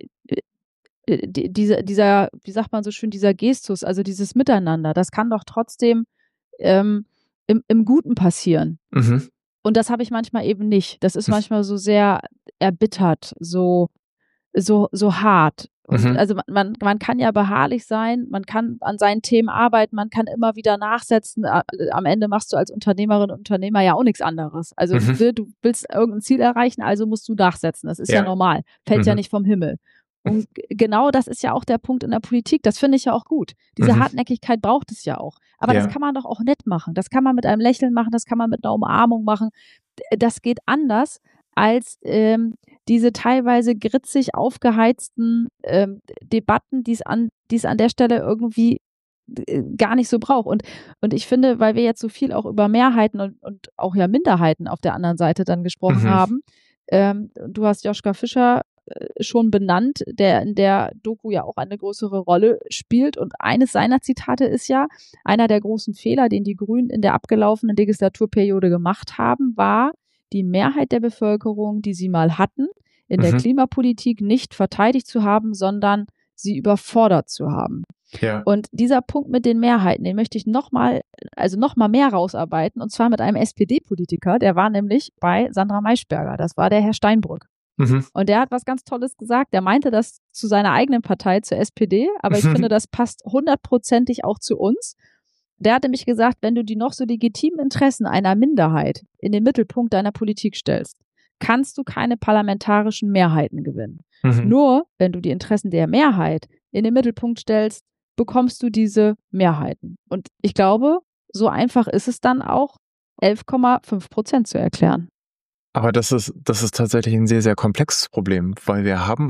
äh, die- dieser, dieser, wie sagt man so schön, dieser Gestus, also dieses Miteinander, das kann doch trotzdem ähm, im, im Guten passieren. Mhm. Und das habe ich manchmal eben nicht. Das ist Hm. manchmal so sehr erbittert, so, so, so hart. Und Mhm. also man- man, man kann ja beharrlich sein, man kann an seinen Themen arbeiten, man kann immer wieder nachsetzen. A- Am Ende machst du als Unternehmerin und Unternehmer ja auch nichts anderes. Also Mhm. du, du willst irgendein Ziel erreichen, also musst du nachsetzen. Das ist ja, Ja. normal. Fällt ja Mhm. nicht vom Himmel. Und g- genau das ist ja auch der Punkt in der Politik. Das finde ich ja auch gut. Diese Mhm. Hartnäckigkeit braucht es ja auch. Aber Ja. das kann man doch auch nett machen. Das kann man mit einem Lächeln machen, das kann man mit einer Umarmung machen. D- Das geht anders als ähm, diese teilweise gritzig aufgeheizten ähm, Debatten, die es an, die es an der Stelle irgendwie äh, gar nicht so braucht. Und, und ich finde, weil wir jetzt so viel auch über Mehrheiten und, und auch ja Minderheiten auf der anderen Seite dann gesprochen Mhm. haben, ähm, du hast Joschka Fischer äh, schon benannt, der in der Doku ja auch eine größere Rolle spielt. Und eines seiner Zitate ist ja, einer der großen Fehler, den die Grünen in der abgelaufenen Legislaturperiode gemacht haben, war, die Mehrheit der Bevölkerung, die sie mal hatten, in der Mhm. Klimapolitik nicht verteidigt zu haben, sondern sie überfordert zu haben. Ja. Und dieser Punkt mit den Mehrheiten, den möchte ich nochmal, also nochmal mehr rausarbeiten, und zwar mit einem S P D-Politiker, der war nämlich bei Sandra Maischberger, das war der Herr Steinbrück. Mhm. Und der hat was ganz Tolles gesagt. Der meinte das zu seiner eigenen Partei, zur S P D, aber ich Mhm. finde, das passt hundertprozentig auch zu uns. Der hatte mich gesagt, wenn du die noch so legitimen Interessen einer Minderheit in den Mittelpunkt deiner Politik stellst, kannst du keine parlamentarischen Mehrheiten gewinnen. Mhm. Nur wenn du die Interessen der Mehrheit in den Mittelpunkt stellst, bekommst du diese Mehrheiten. Und ich glaube, so einfach ist es dann auch, elf Komma fünf Prozent zu erklären. Aber das ist, das ist tatsächlich ein sehr, sehr komplexes Problem, weil wir haben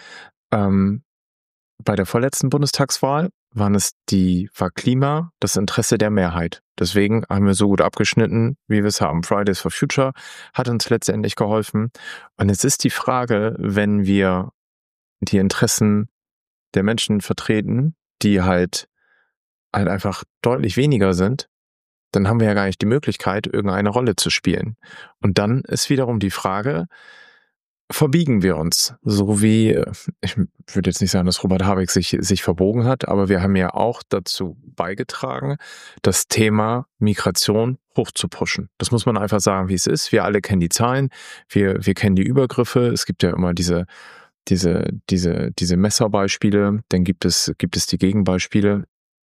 ähm, bei der vorletzten Bundestagswahl waren es die, war Klima das Interesse der Mehrheit. Deswegen haben wir so gut abgeschnitten, wie wir es haben. Fridays for Future hat uns letztendlich geholfen. Und es ist die Frage, wenn wir die Interessen der Menschen vertreten, die halt, halt einfach deutlich weniger sind, dann haben wir ja gar nicht die Möglichkeit, irgendeine Rolle zu spielen. Und dann ist wiederum die Frage, verbiegen wir uns, so wie, äh, ich würde jetzt nicht sagen, dass Robert Habeck sich, sich verbogen hat, aber wir haben ja auch dazu beigetragen, das Thema Migration hochzupushen. Das muss man einfach sagen, wie es ist. Wir alle kennen die Zahlen, wir, wir kennen die Übergriffe. Es gibt ja immer diese, diese, diese, diese Messerbeispiele, dann gibt es, gibt es die Gegenbeispiele.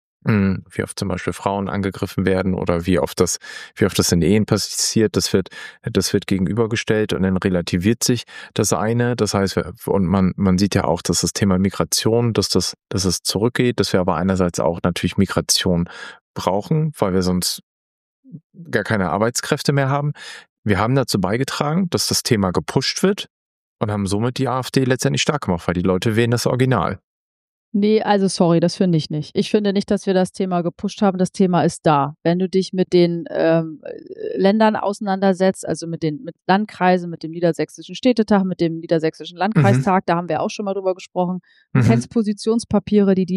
Wie oft zum Beispiel Frauen angegriffen werden oder wie oft das, wie oft das in Ehen passiert, das wird, das wird gegenübergestellt und dann relativiert sich das eine. Das heißt, und man, man sieht ja auch, dass das Thema Migration, dass das, dass es zurückgeht, dass wir aber einerseits auch natürlich Migration brauchen, weil wir sonst gar keine Arbeitskräfte mehr haben. Wir haben dazu beigetragen, dass das Thema gepusht wird und haben somit die AfD letztendlich stark gemacht, weil die Leute wählen das Original. Nee, also sorry, das finde ich nicht. Ich finde nicht, dass wir das Thema gepusht haben. Das Thema ist da. Wenn du dich mit den ähm, Ländern auseinandersetzt, also mit den mit Landkreisen, mit dem Niedersächsischen Städtetag, mit dem Niedersächsischen Landkreistag, mhm. da haben wir auch schon mal drüber gesprochen. Du mhm. kennst Positionspapiere, die die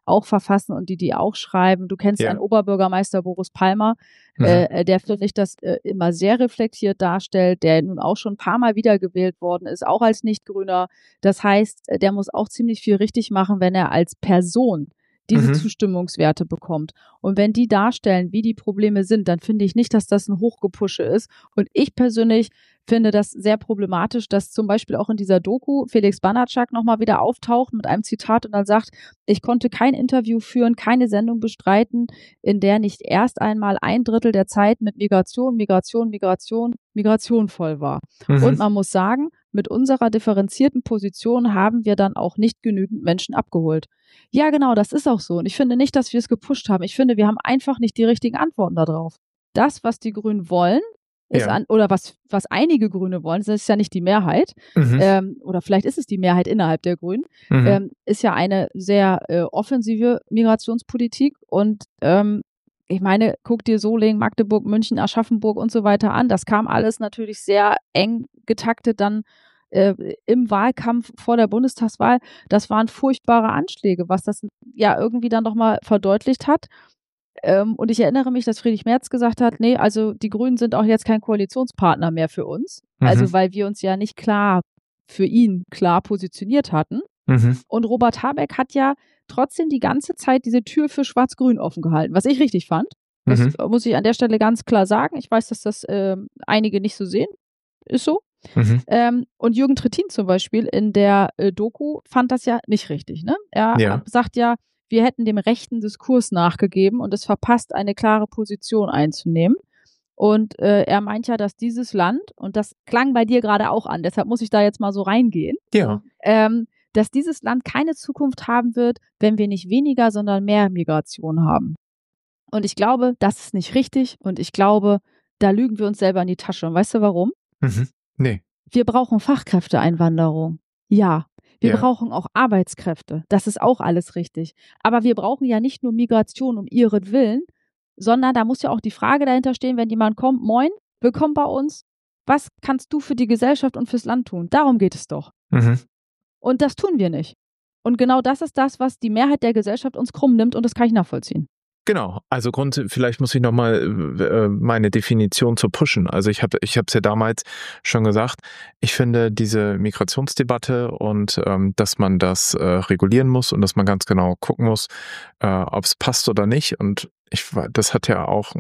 auch verfassen und die die auch schreiben. Du kennst Ja. einen Oberbürgermeister Boris Palmer, Mhm. äh, der, finde ich, das äh, immer sehr reflektiert darstellt, der nun auch schon ein paar Mal wiedergewählt worden ist, auch als Nicht-Grüner. Das heißt, äh, der muss auch ziemlich viel richtig machen, wenn er als Person diese Mhm. Zustimmungswerte bekommt. Und wenn die darstellen, wie die Probleme sind, dann finde ich nicht, dass das ein Hochgepusche ist. Und ich persönlich finde das sehr problematisch, dass zum Beispiel auch in dieser Doku Felix Banatschak nochmal wieder auftaucht mit einem Zitat und dann sagt, ich konnte kein Interview führen, keine Sendung bestreiten, in der nicht erst einmal ein Drittel der Zeit mit Migration, Migration, Migration, Migration voll war. Mhm. Und man muss sagen, mit unserer differenzierten Position haben wir dann auch nicht genügend Menschen abgeholt. Ja, genau, das ist auch so. Und ich finde nicht, dass wir es gepusht haben. Ich finde, wir haben einfach nicht die richtigen Antworten darauf. Das, was die Grünen wollen, ist Ja. an, oder was, was einige Grüne wollen, das ist ja nicht die Mehrheit, Mhm. ähm, oder vielleicht ist es die Mehrheit innerhalb der Grünen, Mhm. ähm, ist ja eine sehr äh, offensive Migrationspolitik. Und ähm, ich meine, guck dir Solingen, Magdeburg, München, Aschaffenburg und so weiter an. Das kam alles natürlich sehr eng getaktet dann äh, im Wahlkampf vor der Bundestagswahl. Das waren furchtbare Anschläge, was das ja irgendwie dann nochmal verdeutlicht hat. Ähm, und ich erinnere mich, dass Friedrich Merz gesagt hat, nee, also die Grünen sind auch jetzt kein Koalitionspartner mehr für uns. Mhm. Also weil wir uns ja nicht klar für ihn klar positioniert hatten. Mhm. Und Robert Habeck hat ja trotzdem die ganze Zeit diese Tür für Schwarz-Grün offen gehalten, was ich richtig fand. Das Mhm. muss ich an der Stelle ganz klar sagen. Ich weiß, dass das äh, einige nicht so sehen. Ist so. Mhm. Ähm, und Jürgen Trittin zum Beispiel in der äh, Doku fand das ja nicht richtig. Ne? Er Ja. sagt ja, wir hätten dem rechten Diskurs nachgegeben und es verpasst, eine klare Position einzunehmen. Und äh, er meint ja, dass dieses Land, und das klang bei dir gerade auch an, deshalb muss ich da jetzt mal so reingehen, Ja. ähm, dass dieses Land keine Zukunft haben wird, wenn wir nicht weniger, sondern mehr Migration haben. Und ich glaube, das ist nicht richtig und ich glaube, da lügen wir uns selber in die Tasche. Und weißt du warum? Mhm. Nee. Wir brauchen Fachkräfteeinwanderung. Ja. Wir Ja. brauchen auch Arbeitskräfte. Das ist auch alles richtig. Aber wir brauchen ja nicht nur Migration um ihretwillen, sondern da muss ja auch die Frage dahinter stehen, wenn jemand kommt, moin, willkommen bei uns. Was kannst du für die Gesellschaft und fürs Land tun? Darum geht es doch. Mhm. Und das tun wir nicht. Und genau das ist das, was die Mehrheit der Gesellschaft uns krumm nimmt und das kann ich nachvollziehen. Genau, also Grund, vielleicht muss ich nochmal äh, meine Definition zu pushen. Also ich habe ich habe es ja damals schon gesagt, ich finde diese Migrationsdebatte und ähm, dass man das äh, regulieren muss und dass man ganz genau gucken muss, äh, ob es passt oder nicht. Und ich das hat ja auch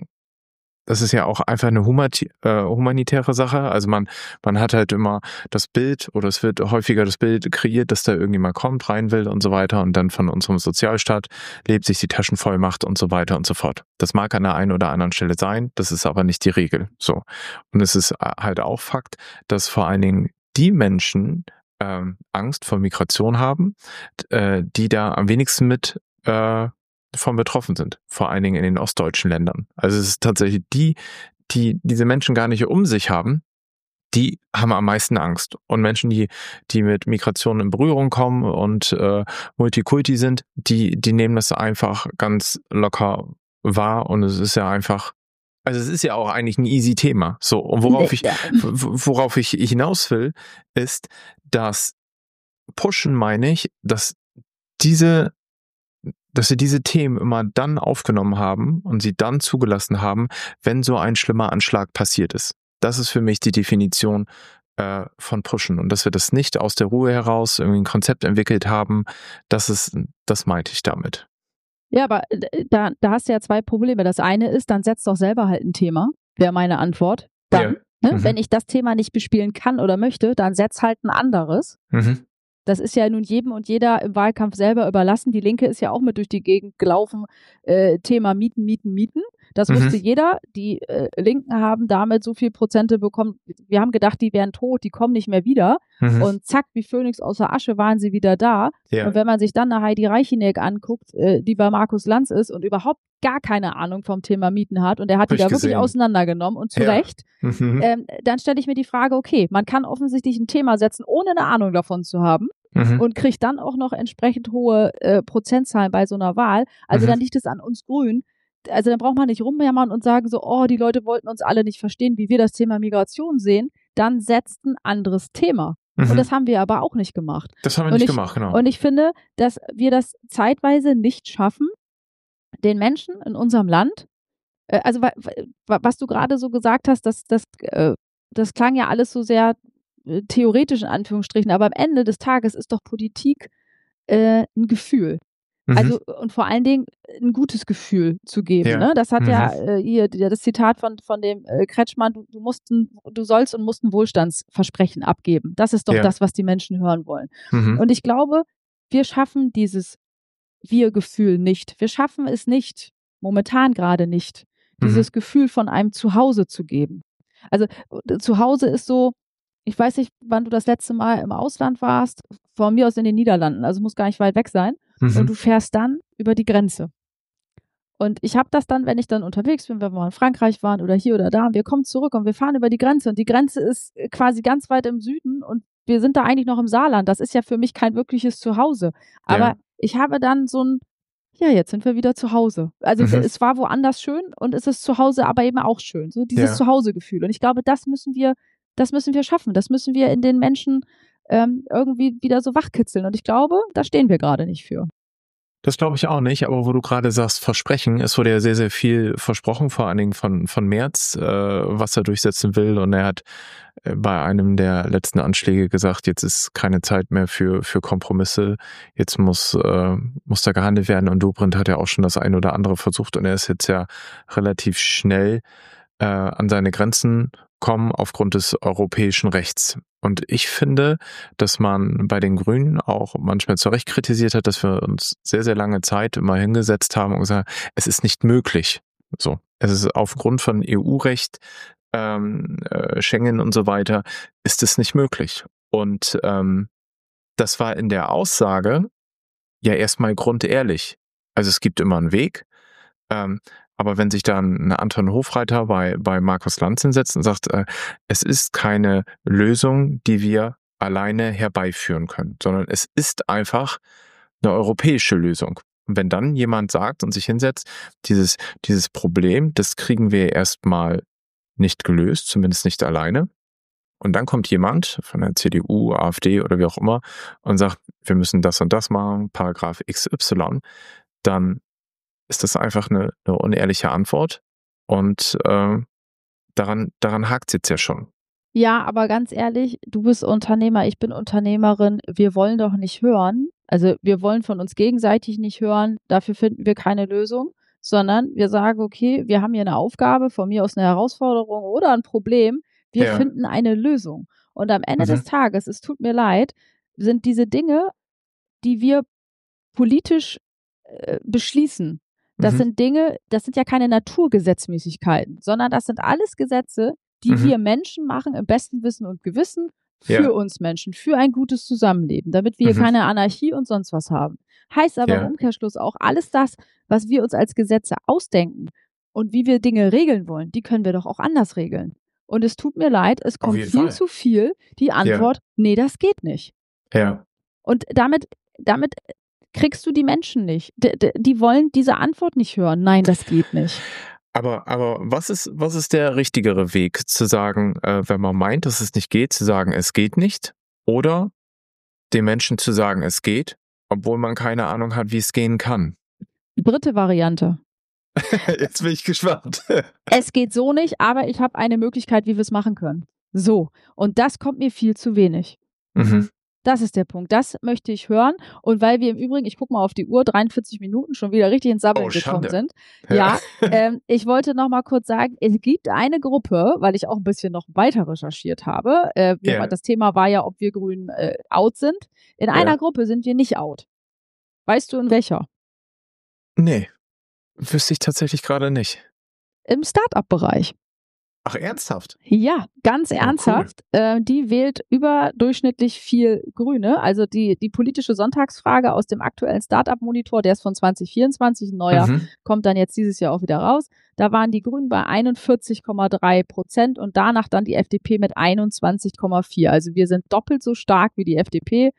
Das ist ja auch einfach eine humati- äh, humanitäre Sache. Also man, man hat halt immer das Bild oder es wird häufiger das Bild kreiert, dass da irgendjemand kommt, rein will und so weiter und dann von unserem Sozialstaat lebt, sich die Taschen voll macht und so weiter und so fort. Das mag an der einen oder anderen Stelle sein, das ist aber nicht die Regel. So. Und es ist halt auch Fakt, dass vor allen Dingen die Menschen ähm, Angst vor Migration haben, äh, die da am wenigsten mit äh, von betroffen sind, vor allen Dingen in den ostdeutschen Ländern. Also es ist tatsächlich die, die diese Menschen gar nicht um sich haben, die haben am meisten Angst. Und Menschen, die die mit Migration in Berührung kommen und äh, Multikulti sind, die die nehmen das einfach ganz locker wahr und es ist ja einfach, also es ist ja auch eigentlich ein easy Thema. So, und worauf ich worauf ich hinaus will, ist, dass pushen meine ich, dass diese dass sie diese Themen immer dann aufgenommen haben und sie dann zugelassen haben, wenn so ein schlimmer Anschlag passiert ist. Das ist für mich die Definition äh, von pushen. Und dass wir das nicht aus der Ruhe heraus irgendwie ein Konzept entwickelt haben, das ist, das meinte ich damit. Ja, aber da, da hast du ja zwei Probleme. Das eine ist, dann setzt doch selber halt ein Thema, wäre meine Antwort. Dann, Ja. ne, Mhm. wenn ich das Thema nicht bespielen kann oder möchte, dann setz halt ein anderes. Mhm. Das ist ja nun jedem und jeder im Wahlkampf selber überlassen. Die Linke ist ja auch mit durch die Gegend gelaufen, äh, Thema Mieten, Mieten, Mieten. Das Mhm. wusste jeder. Die äh, Linken haben damit so viel Prozente bekommen. Wir haben gedacht, die wären tot, die kommen nicht mehr wieder. Mhm. Und zack, wie Phönix aus der Asche waren sie wieder da. Ja. Und wenn man sich dann eine Heidi Reichinek anguckt, äh, die bei Markus Lanz ist und überhaupt gar keine Ahnung vom Thema Mieten hat und der hat Hab die ich da wirklich gesehen. auseinandergenommen und zu Ja. Recht, Mhm. ähm, dann stelle ich mir die Frage, okay, man kann offensichtlich ein Thema setzen, ohne eine Ahnung davon zu haben. Mhm. Und kriegt dann auch noch entsprechend hohe äh, Prozentzahlen bei so einer Wahl. Also Mhm. dann liegt es an uns Grünen. Also dann braucht man nicht rumjammern und sagen so, oh, die Leute wollten uns alle nicht verstehen, wie wir das Thema Migration sehen. Dann setzt ein anderes Thema. Mhm. Und das haben wir aber auch nicht gemacht. Das haben wir und nicht ich, gemacht, genau. Und ich finde, dass wir das zeitweise nicht schaffen, den Menschen in unserem Land, äh, also wa, wa, was du gerade so gesagt hast, das, das, äh, das klang ja alles so sehr äh, theoretisch in Anführungsstrichen, aber am Ende des Tages ist doch Politik äh, ein Gefühl. Mhm. Also und vor allen Dingen ein gutes Gefühl zu geben. Ja. Ne? Das hat Mhm. ja äh, hier das Zitat von, von dem äh, Kretschmann, du, du, musst ein, du sollst und musst ein Wohlstandsversprechen abgeben. Das ist doch Ja. das, was die Menschen hören wollen. Mhm. Und ich glaube, wir schaffen dieses Wir-Gefühl nicht. Wir schaffen es nicht, momentan gerade nicht, dieses Mhm. Gefühl von einem Zuhause zu geben. Also Zuhause ist so, ich weiß nicht, wann du das letzte Mal im Ausland warst, von mir aus in den Niederlanden, also muss gar nicht weit weg sein. Mhm. Und du fährst dann über die Grenze. Und ich habe das dann, wenn ich dann unterwegs bin, wenn wir mal in Frankreich waren oder hier oder da, und wir kommen zurück und wir fahren über die Grenze und die Grenze ist quasi ganz weit im Süden und wir sind da eigentlich noch im Saarland. Das ist ja für mich kein wirkliches Zuhause. Aber Ja. ich habe dann so ein, ja, jetzt sind wir wieder zu Hause. Also Mhm. es war woanders schön und es ist zu Hause aber eben auch schön. So dieses Ja. Zuhausegefühl. Und ich glaube, das müssen wir, das müssen wir schaffen. Das müssen wir in den Menschen ähm, irgendwie wieder so wachkitzeln. Und ich glaube, da stehen wir gerade nicht für. Das glaube ich auch nicht, aber wo du gerade sagst, Versprechen, es wurde ja sehr, sehr viel versprochen, vor allen Dingen von, von Merz, äh, was er durchsetzen will. Und er hat äh, bei einem der letzten Anschläge gesagt, jetzt ist keine Zeit mehr für, für Kompromisse, jetzt muss, äh, muss da gehandelt werden. Und Dobrindt hat ja auch schon das eine oder andere versucht und er ist jetzt ja relativ schnell äh, an seine Grenzen kommen aufgrund des europäischen Rechts. Und ich finde, dass man bei den Grünen auch manchmal zu Recht kritisiert hat, dass wir uns sehr, sehr lange Zeit immer hingesetzt haben und gesagt, es ist nicht möglich. So, es ist aufgrund von E U-Recht, ähm, äh, Schengen und so weiter, ist es nicht möglich. Und ähm, das war in der Aussage ja erstmal grundehrlich. Also es gibt immer einen Weg. Ähm, aber wenn sich dann ein Anton Hofreiter bei, bei Markus Lanz hinsetzt und sagt, äh, es ist keine Lösung, die wir alleine herbeiführen können, sondern es ist einfach eine europäische Lösung. Und wenn dann jemand sagt und sich hinsetzt, dieses, dieses Problem, das kriegen wir erstmal nicht gelöst, zumindest nicht alleine. Und dann kommt jemand von der C D U, AfD oder wie auch immer und sagt, wir müssen das und das machen, Paragraph X Y, dann ist das einfach eine, eine unehrliche Antwort und äh, daran, daran hakt es jetzt ja schon. Ja, aber ganz ehrlich, du bist Unternehmer, ich bin Unternehmerin. Wir wollen doch nicht hören, also wir wollen von uns gegenseitig nicht hören, dafür finden wir keine Lösung, sondern wir sagen, okay, wir haben hier eine Aufgabe, von mir aus eine Herausforderung oder ein Problem, wir Ja. finden eine Lösung. Und am Ende Mhm. des Tages, es tut mir leid, sind diese Dinge, die wir politisch äh, beschließen, das Mhm. sind Dinge, das sind ja keine Naturgesetzmäßigkeiten, sondern das sind alles Gesetze, die Mhm. wir Menschen machen, im besten Wissen und Gewissen, für Ja. uns Menschen, für ein gutes Zusammenleben, damit wir Mhm. keine Anarchie und sonst was haben. Heißt aber Ja. im Umkehrschluss auch, alles das, was wir uns als Gesetze ausdenken und wie wir Dinge regeln wollen, die können wir doch auch anders regeln. Und es tut mir leid, es Auf kommt jeden viel Fall. zu viel die Antwort, nee, das geht nicht. Ja. Und damit, damit kriegst du die Menschen nicht. D d die wollen diese Antwort nicht hören. Nein, das geht nicht. Aber, aber was ist, was ist der richtigere Weg, zu sagen, äh, wenn man meint, dass es nicht geht, zu sagen, es geht nicht, oder den Menschen zu sagen, es geht, obwohl man keine Ahnung hat, wie es gehen kann? Dritte Variante. Jetzt bin ich gespannt. Es geht so nicht, aber ich habe eine Möglichkeit, wie wir es machen können. So. Und das kommt mir viel zu wenig. Mhm. Das ist der Punkt. Das möchte ich hören. Und weil wir im Übrigen, ich gucke mal auf die Uhr, dreiundvierzig Minuten schon wieder richtig ins Sabbeln Oh, gekommen Schande. sind. Ja. Ja, ähm, ich wollte noch mal kurz sagen, es gibt eine Gruppe, weil ich auch ein bisschen noch weiter recherchiert habe. Äh, wir, Ja. Das Thema war ja, ob wir Grünen äh, out sind. In einer Ja. Gruppe sind wir nicht out. Weißt du, in welcher? Nee, wüsste ich tatsächlich gerade nicht. Im Start-up-Bereich. Ach, ernsthaft? Ja, ganz Oh, ernsthaft. Äh, die wählt überdurchschnittlich viel Grüne. Also die, die politische Sonntagsfrage aus dem aktuellen Start-up-Monitor, der ist von zwanzig vierundzwanzig, ein neuer, Mhm. kommt dann jetzt dieses Jahr auch wieder raus. Da waren die Grünen bei einundvierzig Komma drei Prozent und danach dann die F D P mit einundzwanzig Komma vier. Also wir sind doppelt so stark wie die F D P.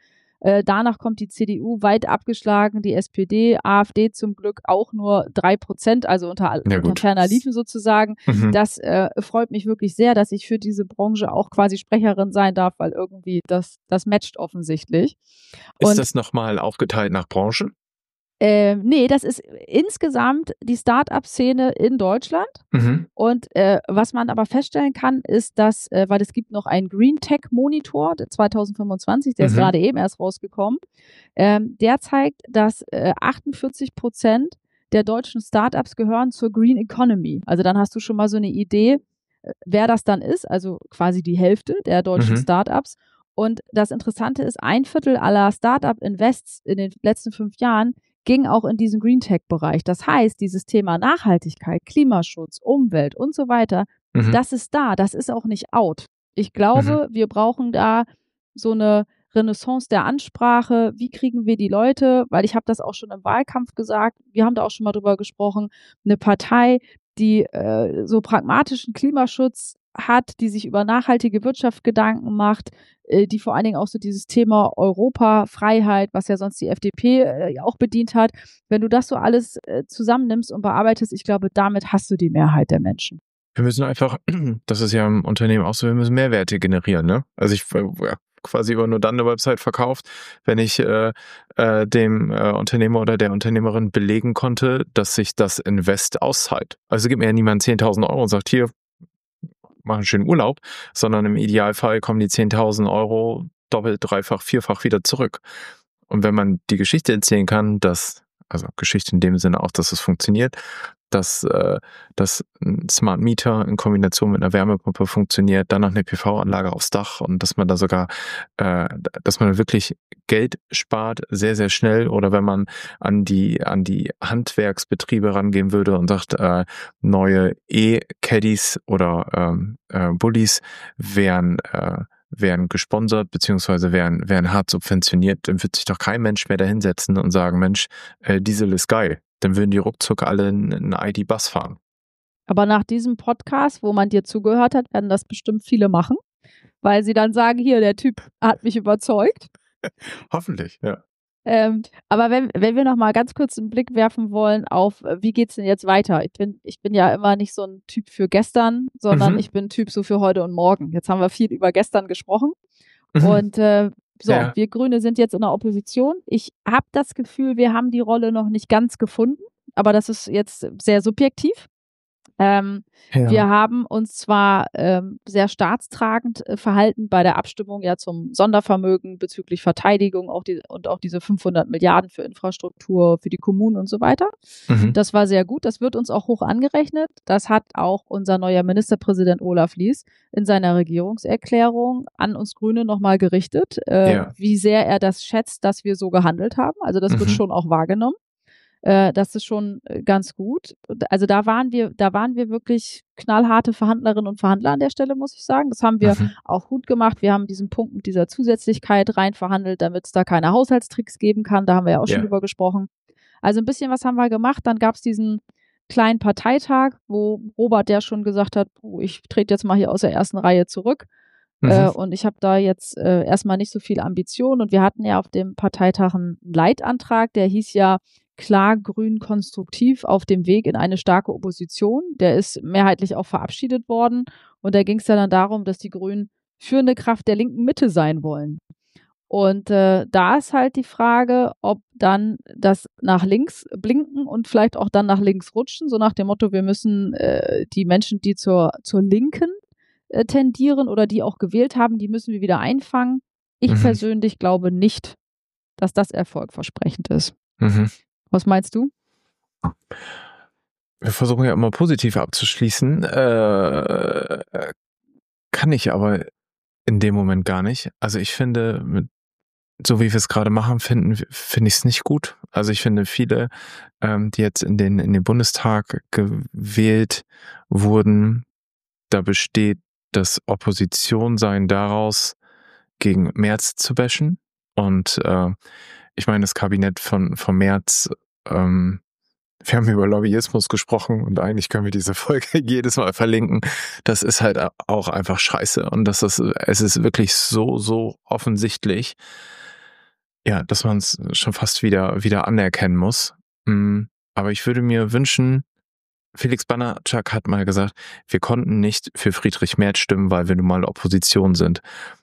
Äh, danach kommt die C D U weit abgeschlagen, die S P D, AfD zum Glück auch nur drei Prozent, also unter, Ja, unter gut. ferner Liefen sozusagen. Mhm. Das äh, freut mich wirklich sehr, dass ich für diese Branche auch quasi Sprecherin sein darf, weil irgendwie das, das matcht offensichtlich. Ist Und das nochmal aufgeteilt nach Branchen? äh, nee, das ist insgesamt die Start-up-Szene in Deutschland. Mhm. Und äh, was man aber feststellen kann, ist, dass, äh, weil es gibt noch einen Green Tech Monitor der zwanzig fünfundzwanzig, der Mhm. ist gerade eben erst rausgekommen, ähm, der zeigt, dass äh, achtundvierzig Prozent der deutschen Startups gehören zur Green Economy. Also dann hast du schon mal so eine Idee, äh, wer das dann ist, also quasi die Hälfte der deutschen Mhm. Startups. Und das Interessante ist, ein Viertel aller Startup-Invests in den letzten fünf Jahren ging auch in diesen Green Tech-Bereich. Das heißt, dieses Thema Nachhaltigkeit, Klimaschutz, Umwelt und so weiter, Mhm. das ist da, das ist auch nicht out. Ich glaube, wir brauchen da so eine Renaissance der Ansprache. Wie kriegen wir die Leute? Weil ich habe das auch schon im Wahlkampf gesagt, wir haben da auch schon mal drüber gesprochen, eine Partei, die äh, so pragmatischen Klimaschutz hat, die sich über nachhaltige Wirtschaft Gedanken macht, äh, die vor allen Dingen auch so dieses Thema Europa, Freiheit, was ja sonst die F D P äh, auch bedient hat. Wenn du das so alles äh, zusammennimmst und bearbeitest, ich glaube, damit hast du die Mehrheit der Menschen. Wir müssen einfach, das ist ja im Unternehmen auch so, wir müssen Mehrwerte generieren, ne? Also ich ja, quasi über nur dann eine Website verkauft, wenn ich äh, äh, dem äh, Unternehmer oder der Unternehmerin belegen konnte, dass sich das Invest auszahlt. Also gibt mir ja niemand zehntausend Euro und sagt, hier, mach einen schönen Urlaub, sondern im Idealfall kommen die zehntausend Euro doppelt, dreifach, vierfach wieder zurück. Und wenn man die Geschichte erzählen kann, dass, also Geschichte in dem Sinne auch, dass es funktioniert, dass, äh, dass ein Smart Meter in Kombination mit einer Wärmepumpe funktioniert, dann noch eine P V-Anlage aufs Dach und dass man da sogar, äh, dass man wirklich Geld spart, sehr, sehr schnell. Oder wenn man an die, an die Handwerksbetriebe rangehen würde und sagt, äh, neue E-Caddies oder ähm, äh, Bullies wären, äh, werden gesponsert, beziehungsweise werden, werden hart subventioniert, dann wird sich doch kein Mensch mehr da hinsetzen und sagen, Mensch, äh, Diesel ist geil. Dann würden die ruckzuck alle einen I D-Bus fahren. Aber nach diesem Podcast, wo man dir zugehört hat, werden das bestimmt viele machen, weil sie dann sagen, hier, der Typ hat mich überzeugt. Hoffentlich, ja. Ähm, aber wenn, wenn wir noch mal ganz kurz einen Blick werfen wollen auf, wie geht's denn jetzt weiter? Ich bin, ich bin ja immer nicht so ein Typ für gestern, sondern Mhm. ich bin ein Typ so für heute und morgen. Jetzt haben wir viel über gestern gesprochen. Mhm. Und äh, so, Ja. wir Grüne sind jetzt in der Opposition. Ich habe das Gefühl, wir haben die Rolle noch nicht ganz gefunden, aber das ist jetzt sehr subjektiv. Ähm, Ja. Wir haben uns zwar ähm, sehr staatstragend äh, verhalten bei der Abstimmung ja zum Sondervermögen bezüglich Verteidigung auch die, und auch diese fünfhundert Milliarden für Infrastruktur, für die Kommunen und so weiter. Mhm. Das war sehr gut. Das wird uns auch hoch angerechnet. Das hat auch unser neuer Ministerpräsident Olaf Lies in seiner Regierungserklärung an uns Grüne nochmal gerichtet, äh, Ja. wie sehr er das schätzt, dass wir so gehandelt haben. Also das wird Mhm. schon auch wahrgenommen. Äh, das ist schon äh, ganz gut. Also da waren wir, da waren wir wirklich knallharte Verhandlerinnen und Verhandler an der Stelle, muss ich sagen. Das haben wir Mhm. auch gut gemacht. Wir haben diesen Punkt mit dieser Zusätzlichkeit rein verhandelt, damit es da keine Haushaltstricks geben kann. Da haben wir ja auch Ja. schon drüber gesprochen. Also ein bisschen was haben wir gemacht. Dann gab es diesen kleinen Parteitag, wo Robert ja schon gesagt hat, oh, ich trete jetzt mal hier aus der ersten Reihe zurück. Mhm. Äh, und ich habe da jetzt äh, erstmal nicht so viel Ambition. Und wir hatten ja auf dem Parteitag einen Leitantrag, der hieß ja klar grün konstruktiv auf dem Weg in eine starke Opposition. Der ist mehrheitlich auch verabschiedet worden. Und da ging es ja dann darum, dass die Grünen führende Kraft der linken Mitte sein wollen. Und äh, da ist halt die Frage, ob dann das nach links blinken und vielleicht auch dann nach links rutschen, so nach dem Motto, wir müssen äh, die Menschen, die zur, zur Linken äh, tendieren oder die auch gewählt haben, die müssen wir wieder einfangen. Ich Mhm. persönlich glaube nicht, dass das erfolgversprechend ist. Mhm. Was meinst du? Wir versuchen ja immer positiv abzuschließen. Äh, kann ich aber in dem Moment gar nicht. Also ich finde, mit, so wie wir es gerade machen, finden finde ich es nicht gut. Also ich finde viele, ähm, die jetzt in den in den Bundestag gewählt wurden, da besteht das Oppositionsein daraus, gegen Merz zu bashen. Und äh, ich meine, das Kabinett von von Merz, ähm, wir haben über Lobbyismus gesprochen und eigentlich können wir diese Folge jedes Mal verlinken. Das ist halt auch einfach scheiße. Und das ist, es ist wirklich so, so offensichtlich, ja, dass man es schon fast wieder, wieder anerkennen muss. Mm, aber ich würde mir wünschen, Felix Banatschak hat mal gesagt, wir konnten nicht für Friedrich Merz stimmen, weil wir nun mal Opposition sind.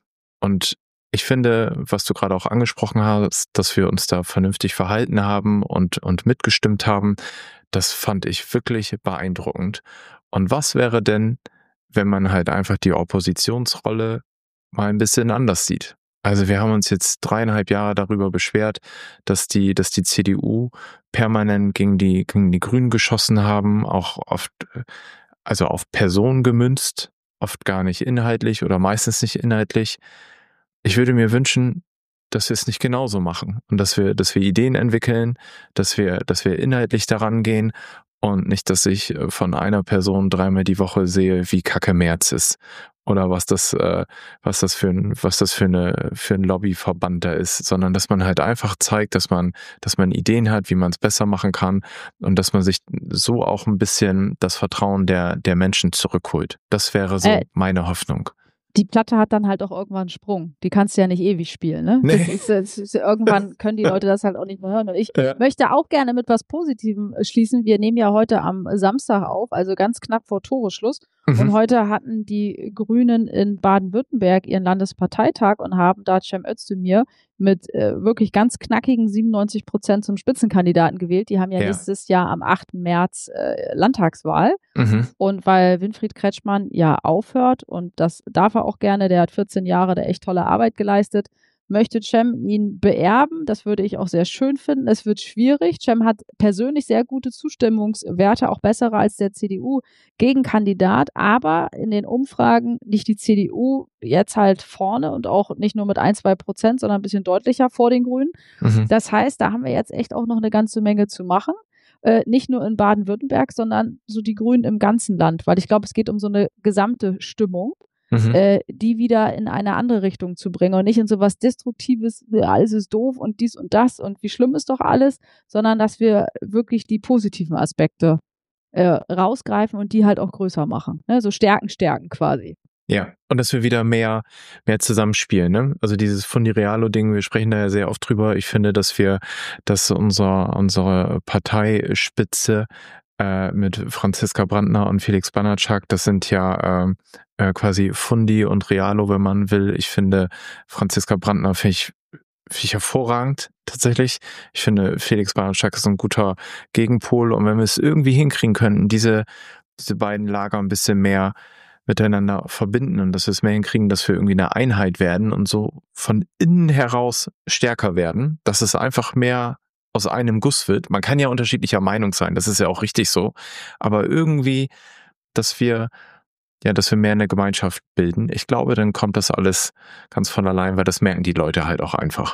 Und ich finde, was du gerade auch angesprochen hast, dass wir uns da vernünftig verhalten haben und, und mitgestimmt haben, das fand ich wirklich beeindruckend. Und was wäre denn, wenn man halt einfach die Oppositionsrolle mal ein bisschen anders sieht? Also wir haben uns jetzt dreieinhalb Jahre darüber beschwert, dass die, dass die C D U permanent gegen die, gegen die Grünen geschossen haben, auch oft, also auf Personen gemünzt, oft gar nicht inhaltlich oder meistens nicht inhaltlich. Ich würde mir wünschen, dass wir es nicht genauso machen und dass wir, dass wir Ideen entwickeln, dass wir, dass wir inhaltlich daran gehen und nicht, dass ich von einer Person dreimal die Woche sehe, wie kacke Merz ist oder was das, äh, was das für ein, was das für eine, für ein Lobbyverband da ist, sondern dass man halt einfach zeigt, dass man, dass man Ideen hat, wie man es besser machen kann und dass man sich so auch ein bisschen das Vertrauen der, der Menschen zurückholt. Das wäre so Äh, meine Hoffnung. Die Platte hat dann halt auch irgendwann einen Sprung. Die kannst du ja nicht ewig spielen, ne? Nee. Das ist, das ist, irgendwann können die Leute das halt auch nicht mehr hören. Und ich Ja. möchte auch gerne mit was Positivem schließen. Wir nehmen ja heute am Samstag auf, also ganz knapp vor Toreschluss. Mhm. Und heute hatten die Grünen in Baden-Württemberg ihren Landesparteitag und haben da Cem Özdemir mit äh, wirklich ganz knackigen siebenundneunzig Prozent zum Spitzenkandidaten gewählt. Die haben ja, Ja. nächstes Jahr am achten März äh, Landtagswahl. Mhm. Und weil Winfried Kretschmann ja aufhört, und das darf er auch gerne, der hat vierzehn Jahre da echt tolle Arbeit geleistet, möchte Cem ihn beerben. Das würde ich auch sehr schön finden. Es wird schwierig. Cem hat persönlich sehr gute Zustimmungswerte, auch bessere als der C D U-Gegenkandidat. Aber in den Umfragen liegt die C D U jetzt halt vorne und auch nicht nur mit ein, zwei Prozent, sondern ein bisschen deutlicher vor den Grünen. Mhm. Das heißt, da haben wir jetzt echt auch noch eine ganze Menge zu machen. Äh, nicht nur in Baden-Württemberg, sondern so die Grünen im ganzen Land, weil ich glaube, es geht um so eine gesamte Stimmung, Mhm. äh, die wieder in eine andere Richtung zu bringen und nicht in so was Destruktives, alles ist doof und dies und das und wie schlimm ist doch alles, sondern dass wir wirklich die positiven Aspekte äh, rausgreifen und die halt auch größer machen. Ne? So Stärken, Stärken quasi. Ja, und dass wir wieder mehr, mehr zusammenspielen, ne? Also dieses Fundirealo-Ding, wir sprechen da ja sehr oft drüber. Ich finde, dass wir, dass unser, unsere Parteispitze äh, mit Franziska Brandner und Felix Banatschak, das sind ja äh, äh, quasi Fundi und Realo, wenn man will. Ich finde, Franziska Brandner finde ich, finde ich hervorragend, tatsächlich. Ich finde, Felix Banatschak ist ein guter Gegenpol und wenn wir es irgendwie hinkriegen könnten, diese, diese beiden Lager ein bisschen mehr miteinander verbinden und dass wir es mehr hinkriegen, dass wir irgendwie eine Einheit werden und so von innen heraus stärker werden, dass es einfach mehr aus einem Guss wird. Man kann ja unterschiedlicher Meinung sein, das ist ja auch richtig so, aber irgendwie, dass wir ja, dass wir mehr eine Gemeinschaft bilden. Ich glaube, dann kommt das alles ganz von allein, weil das merken die Leute halt auch einfach.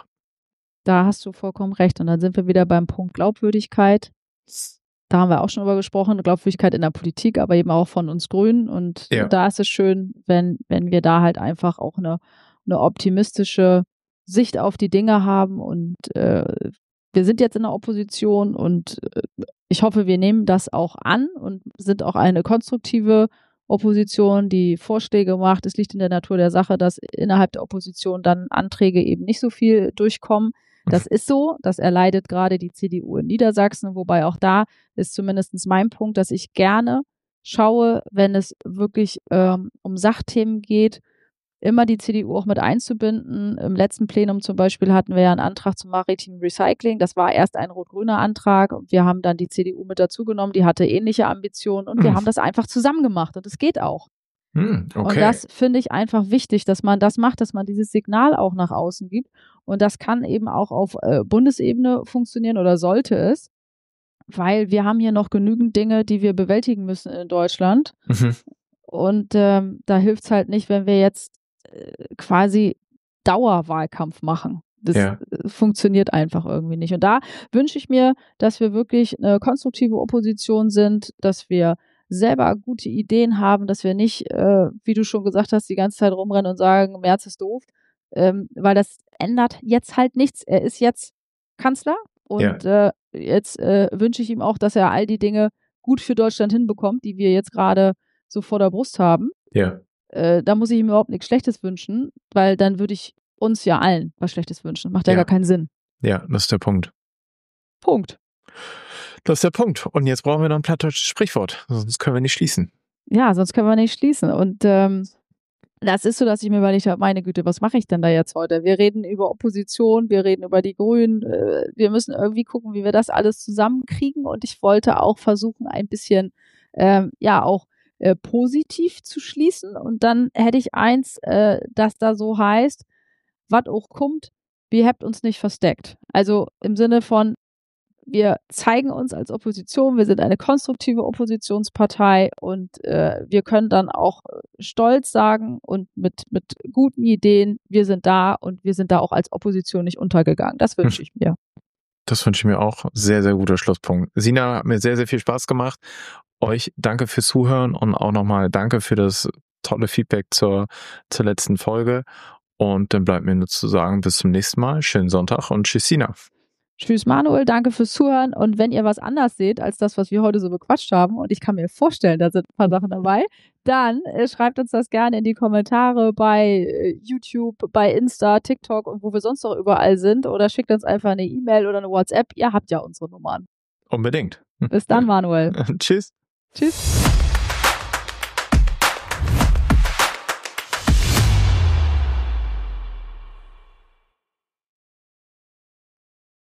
Da hast du vollkommen recht. Und dann sind wir wieder beim Punkt Glaubwürdigkeit. Da haben wir auch schon drüber gesprochen, Glaubwürdigkeit in der Politik, aber eben auch von uns Grünen. Und Ja. da ist es schön, wenn, wenn wir da halt einfach auch eine, eine optimistische Sicht auf die Dinge haben. Und äh, wir sind jetzt in der Opposition und äh, ich hoffe, wir nehmen das auch an und sind auch eine konstruktive Opposition, die Vorschläge macht. Es liegt in der Natur der Sache, dass innerhalb der Opposition dann Anträge eben nicht so viel durchkommen. Das ist so, das erleidet gerade die C D U in Niedersachsen, wobei auch da ist zumindest mein Punkt, dass ich gerne schaue, wenn es wirklich ähm, um Sachthemen geht, immer die C D U auch mit einzubinden. Im letzten Plenum zum Beispiel hatten wir ja einen Antrag zum maritimen Recycling. Das war erst ein rot-grüner Antrag und wir haben dann die C D U mit dazugenommen, die hatte ähnliche Ambitionen und wir Mhm. haben das einfach zusammen gemacht und es geht auch. Hm, okay. Und das finde ich einfach wichtig, dass man das macht, dass man dieses Signal auch nach außen gibt. Und das kann eben auch auf äh, Bundesebene funktionieren oder sollte es, weil wir haben hier noch genügend Dinge, die wir bewältigen müssen in Deutschland. Mhm. Und ähm, da hilft es halt nicht, wenn wir jetzt äh, quasi Dauerwahlkampf machen. Das Ja. äh, funktioniert einfach irgendwie nicht. Und da wünsche ich mir, dass wir wirklich eine konstruktive Opposition sind, dass wir selber gute Ideen haben, dass wir nicht, äh, wie du schon gesagt hast, die ganze Zeit rumrennen und sagen, Merz ist doof, ähm, weil das ändert jetzt halt nichts. Er ist jetzt Kanzler und äh, jetzt äh, wünsche ich ihm auch, dass er all die Dinge gut für Deutschland hinbekommt, die wir jetzt gerade so vor der Brust haben. Ja. Äh, da muss ich ihm überhaupt nichts Schlechtes wünschen, weil dann würde ich uns ja allen was Schlechtes wünschen. Macht ja, Ja. gar keinen Sinn. Ja, das ist der Punkt. Punkt. Das ist der Punkt. Und jetzt brauchen wir noch ein plattdeutsches Sprichwort, sonst können wir nicht schließen. Ja, sonst können wir nicht schließen. Und ähm, das ist so, dass ich mir überlegt habe, meine Güte, was mache ich denn da jetzt heute? Wir reden über Opposition, wir reden über die Grünen. Äh, wir müssen irgendwie gucken, wie wir das alles zusammenkriegen. Und ich wollte auch versuchen, ein bisschen, ähm, ja, auch äh, positiv zu schließen. Und dann hätte ich eins, äh, das da so heißt, was auch kommt, wir habt uns nicht versteckt. Also im Sinne von, wir zeigen uns als Opposition, wir sind eine konstruktive Oppositionspartei und äh, wir können dann auch stolz sagen und mit, mit guten Ideen, wir sind da und wir sind da auch als Opposition nicht untergegangen. Das wünsche ich mir. Das wünsche ich mir auch. Sehr, sehr guter Schlusspunkt. Sina, hat mir sehr, sehr viel Spaß gemacht. Euch danke fürs Zuhören und auch nochmal danke für das tolle Feedback zur, zur letzten Folge. Und dann bleibt mir nur zu sagen, bis zum nächsten Mal. Schönen Sonntag und tschüss, Sina. Tschüss Manuel, danke fürs Zuhören und wenn ihr was anders seht als das, was wir heute so bequatscht haben und ich kann mir vorstellen, da sind ein paar Sachen dabei, dann äh, schreibt uns das gerne in die Kommentare bei äh, YouTube, bei Insta, TikTok und wo wir sonst noch überall sind oder schickt uns einfach eine E-Mail oder eine WhatsApp, ihr habt ja unsere Nummern. Unbedingt. Bis dann Manuel. Tschüss. Tschüss.